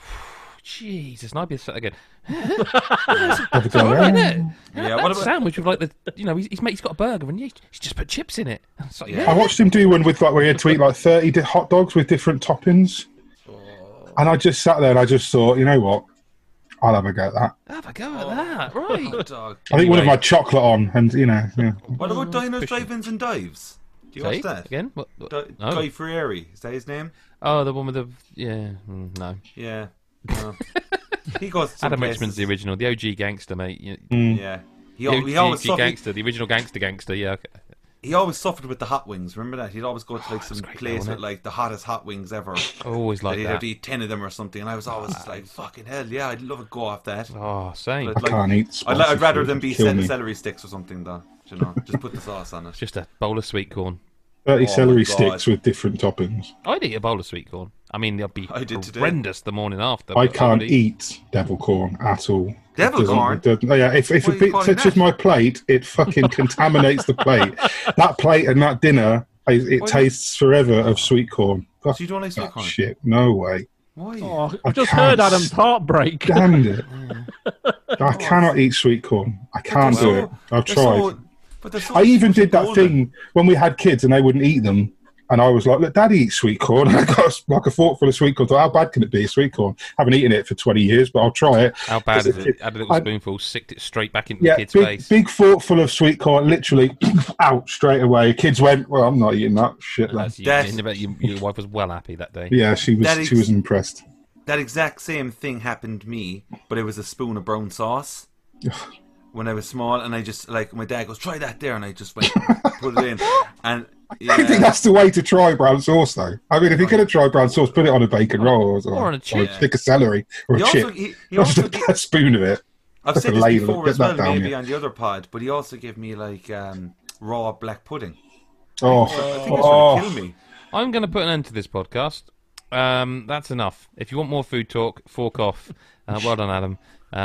Jesus, and I'd be sat there going, Have a go all right, around. isn't it? Yeah, That what about- sandwich with like he's got a burger and he's just put chips in it. It's like, Yeah. I watched him do one with like where he had to eat like 30 hot dogs with different toppings. And I just sat there and I just thought, you know what? I'll have a go at that. have a go at that, right? Dog. I think one of Anyway. my chocolate on, and you know, yeah. What about Diners, Pushing. Drive-Ins and Dives? Do you Say watch that? again? What? No. Guy Fieri, is that his name? Oh, the one with the no. Yeah. No. He goes to some Adam places. Richmond's the original, the OG gangster, mate. Yeah. He The always OG suffered, gangster, the original gangster. Yeah. Okay. he always suffered with the hot wings. Remember that? He'd always go to like some great, place wasn't with it? like the hottest hot wings ever. I always like He'd that. have to eat 10 of them or something, and I was always just like, "Fucking hell, yeah, I'd love a go off that." Oh, same. But, I can't eat spicy I'd rather food, them be it'd kill me. celery sticks or something, though. You know, just put the sauce on it. Just a bowl of sweet corn. 30 Oh my celery God. sticks with different toppings. I'd eat a bowl of sweet corn. I mean, they'll be I did today. horrendous the morning after. I but can't hopefully- eat devil corn at all. Devil corn? Yeah, if What a are you bit calling touches that? my plate, it fucking contaminates the plate. That plate and that dinner, it Why- tastes forever of sweet corn. So you don't like sweet Fuck corn? shit, no way. Why? Oh, I I've just can't heard Adam's st- heartbreak. Damn it. I cannot eat sweet corn. I can't They're do so- it. I've they're tried. so- but they're so I even did that golden. thing when we had kids and they wouldn't eat them. And I was like, look, Daddy eats sweet corn. And I got like a forkful of sweet corn. Thought, how bad can it be, sweet corn? Haven't eaten it for 20 years, but I'll try it. How bad is it? Had a little I- spoonful, sicked it straight back into Yeah, the kid's big, face. big forkful of sweet corn, literally out straight away. Kids went, well, I'm not eating that shit. Then. That's- That's- I bet your wife was well happy that day. Yeah, she That was. is- was impressed. That exact same thing happened to me, but it was a spoon of brown sauce when I was small, and I just like my dad goes, "Try that there," and I just went put it in, and I think yeah, that's the way to try brown sauce, though. I mean, if you're going to try brown sauce, put it on a bacon roll Or on a chip. stick of celery or He a also- chip. he Not also just a spoon of it. I've like said a this ladle, before get as well, that down, maybe yeah. on the other pod, but he also gave me like raw black pudding. Oh, I think it's going to kill me. I'm going to put an end to this podcast. That's enough. If you want more food talk, fork off. Well done, Adam.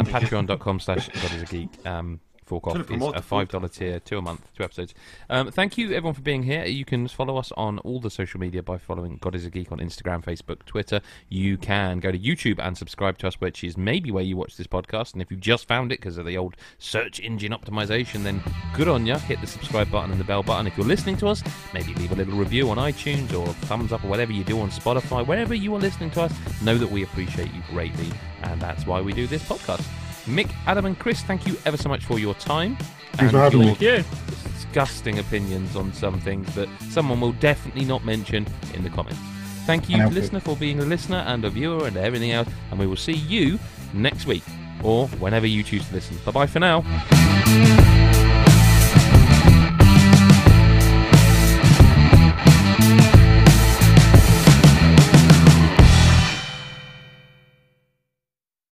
Patreon.com/GodIsAGeek. Fork off Trying is to promote a the food. $5 tier, 2 a month, 2 episodes. Thank you, everyone, for being here. You can follow us on all the social media by following God is a Geek on Instagram, Facebook, Twitter. You can go to YouTube and subscribe to us, which is maybe where you watch this podcast. And if you've just found it because of the old search engine optimization, then good on you. Hit the subscribe button and the bell button. If you're listening to us, maybe leave a little review on iTunes or thumbs up or whatever you do on Spotify. Wherever you are listening to us, know that we appreciate you greatly. And that's why we do this podcast. Mick, Adam, and Chris, thank you ever so much for your time. Thanks for having me. your Thank you. disgusting opinions on some things that someone will definitely not mention in the comments. Thank you, Can't help listener, for being a listener and a viewer and everything else. And we will see you next week or whenever you choose to listen. Bye-bye for now.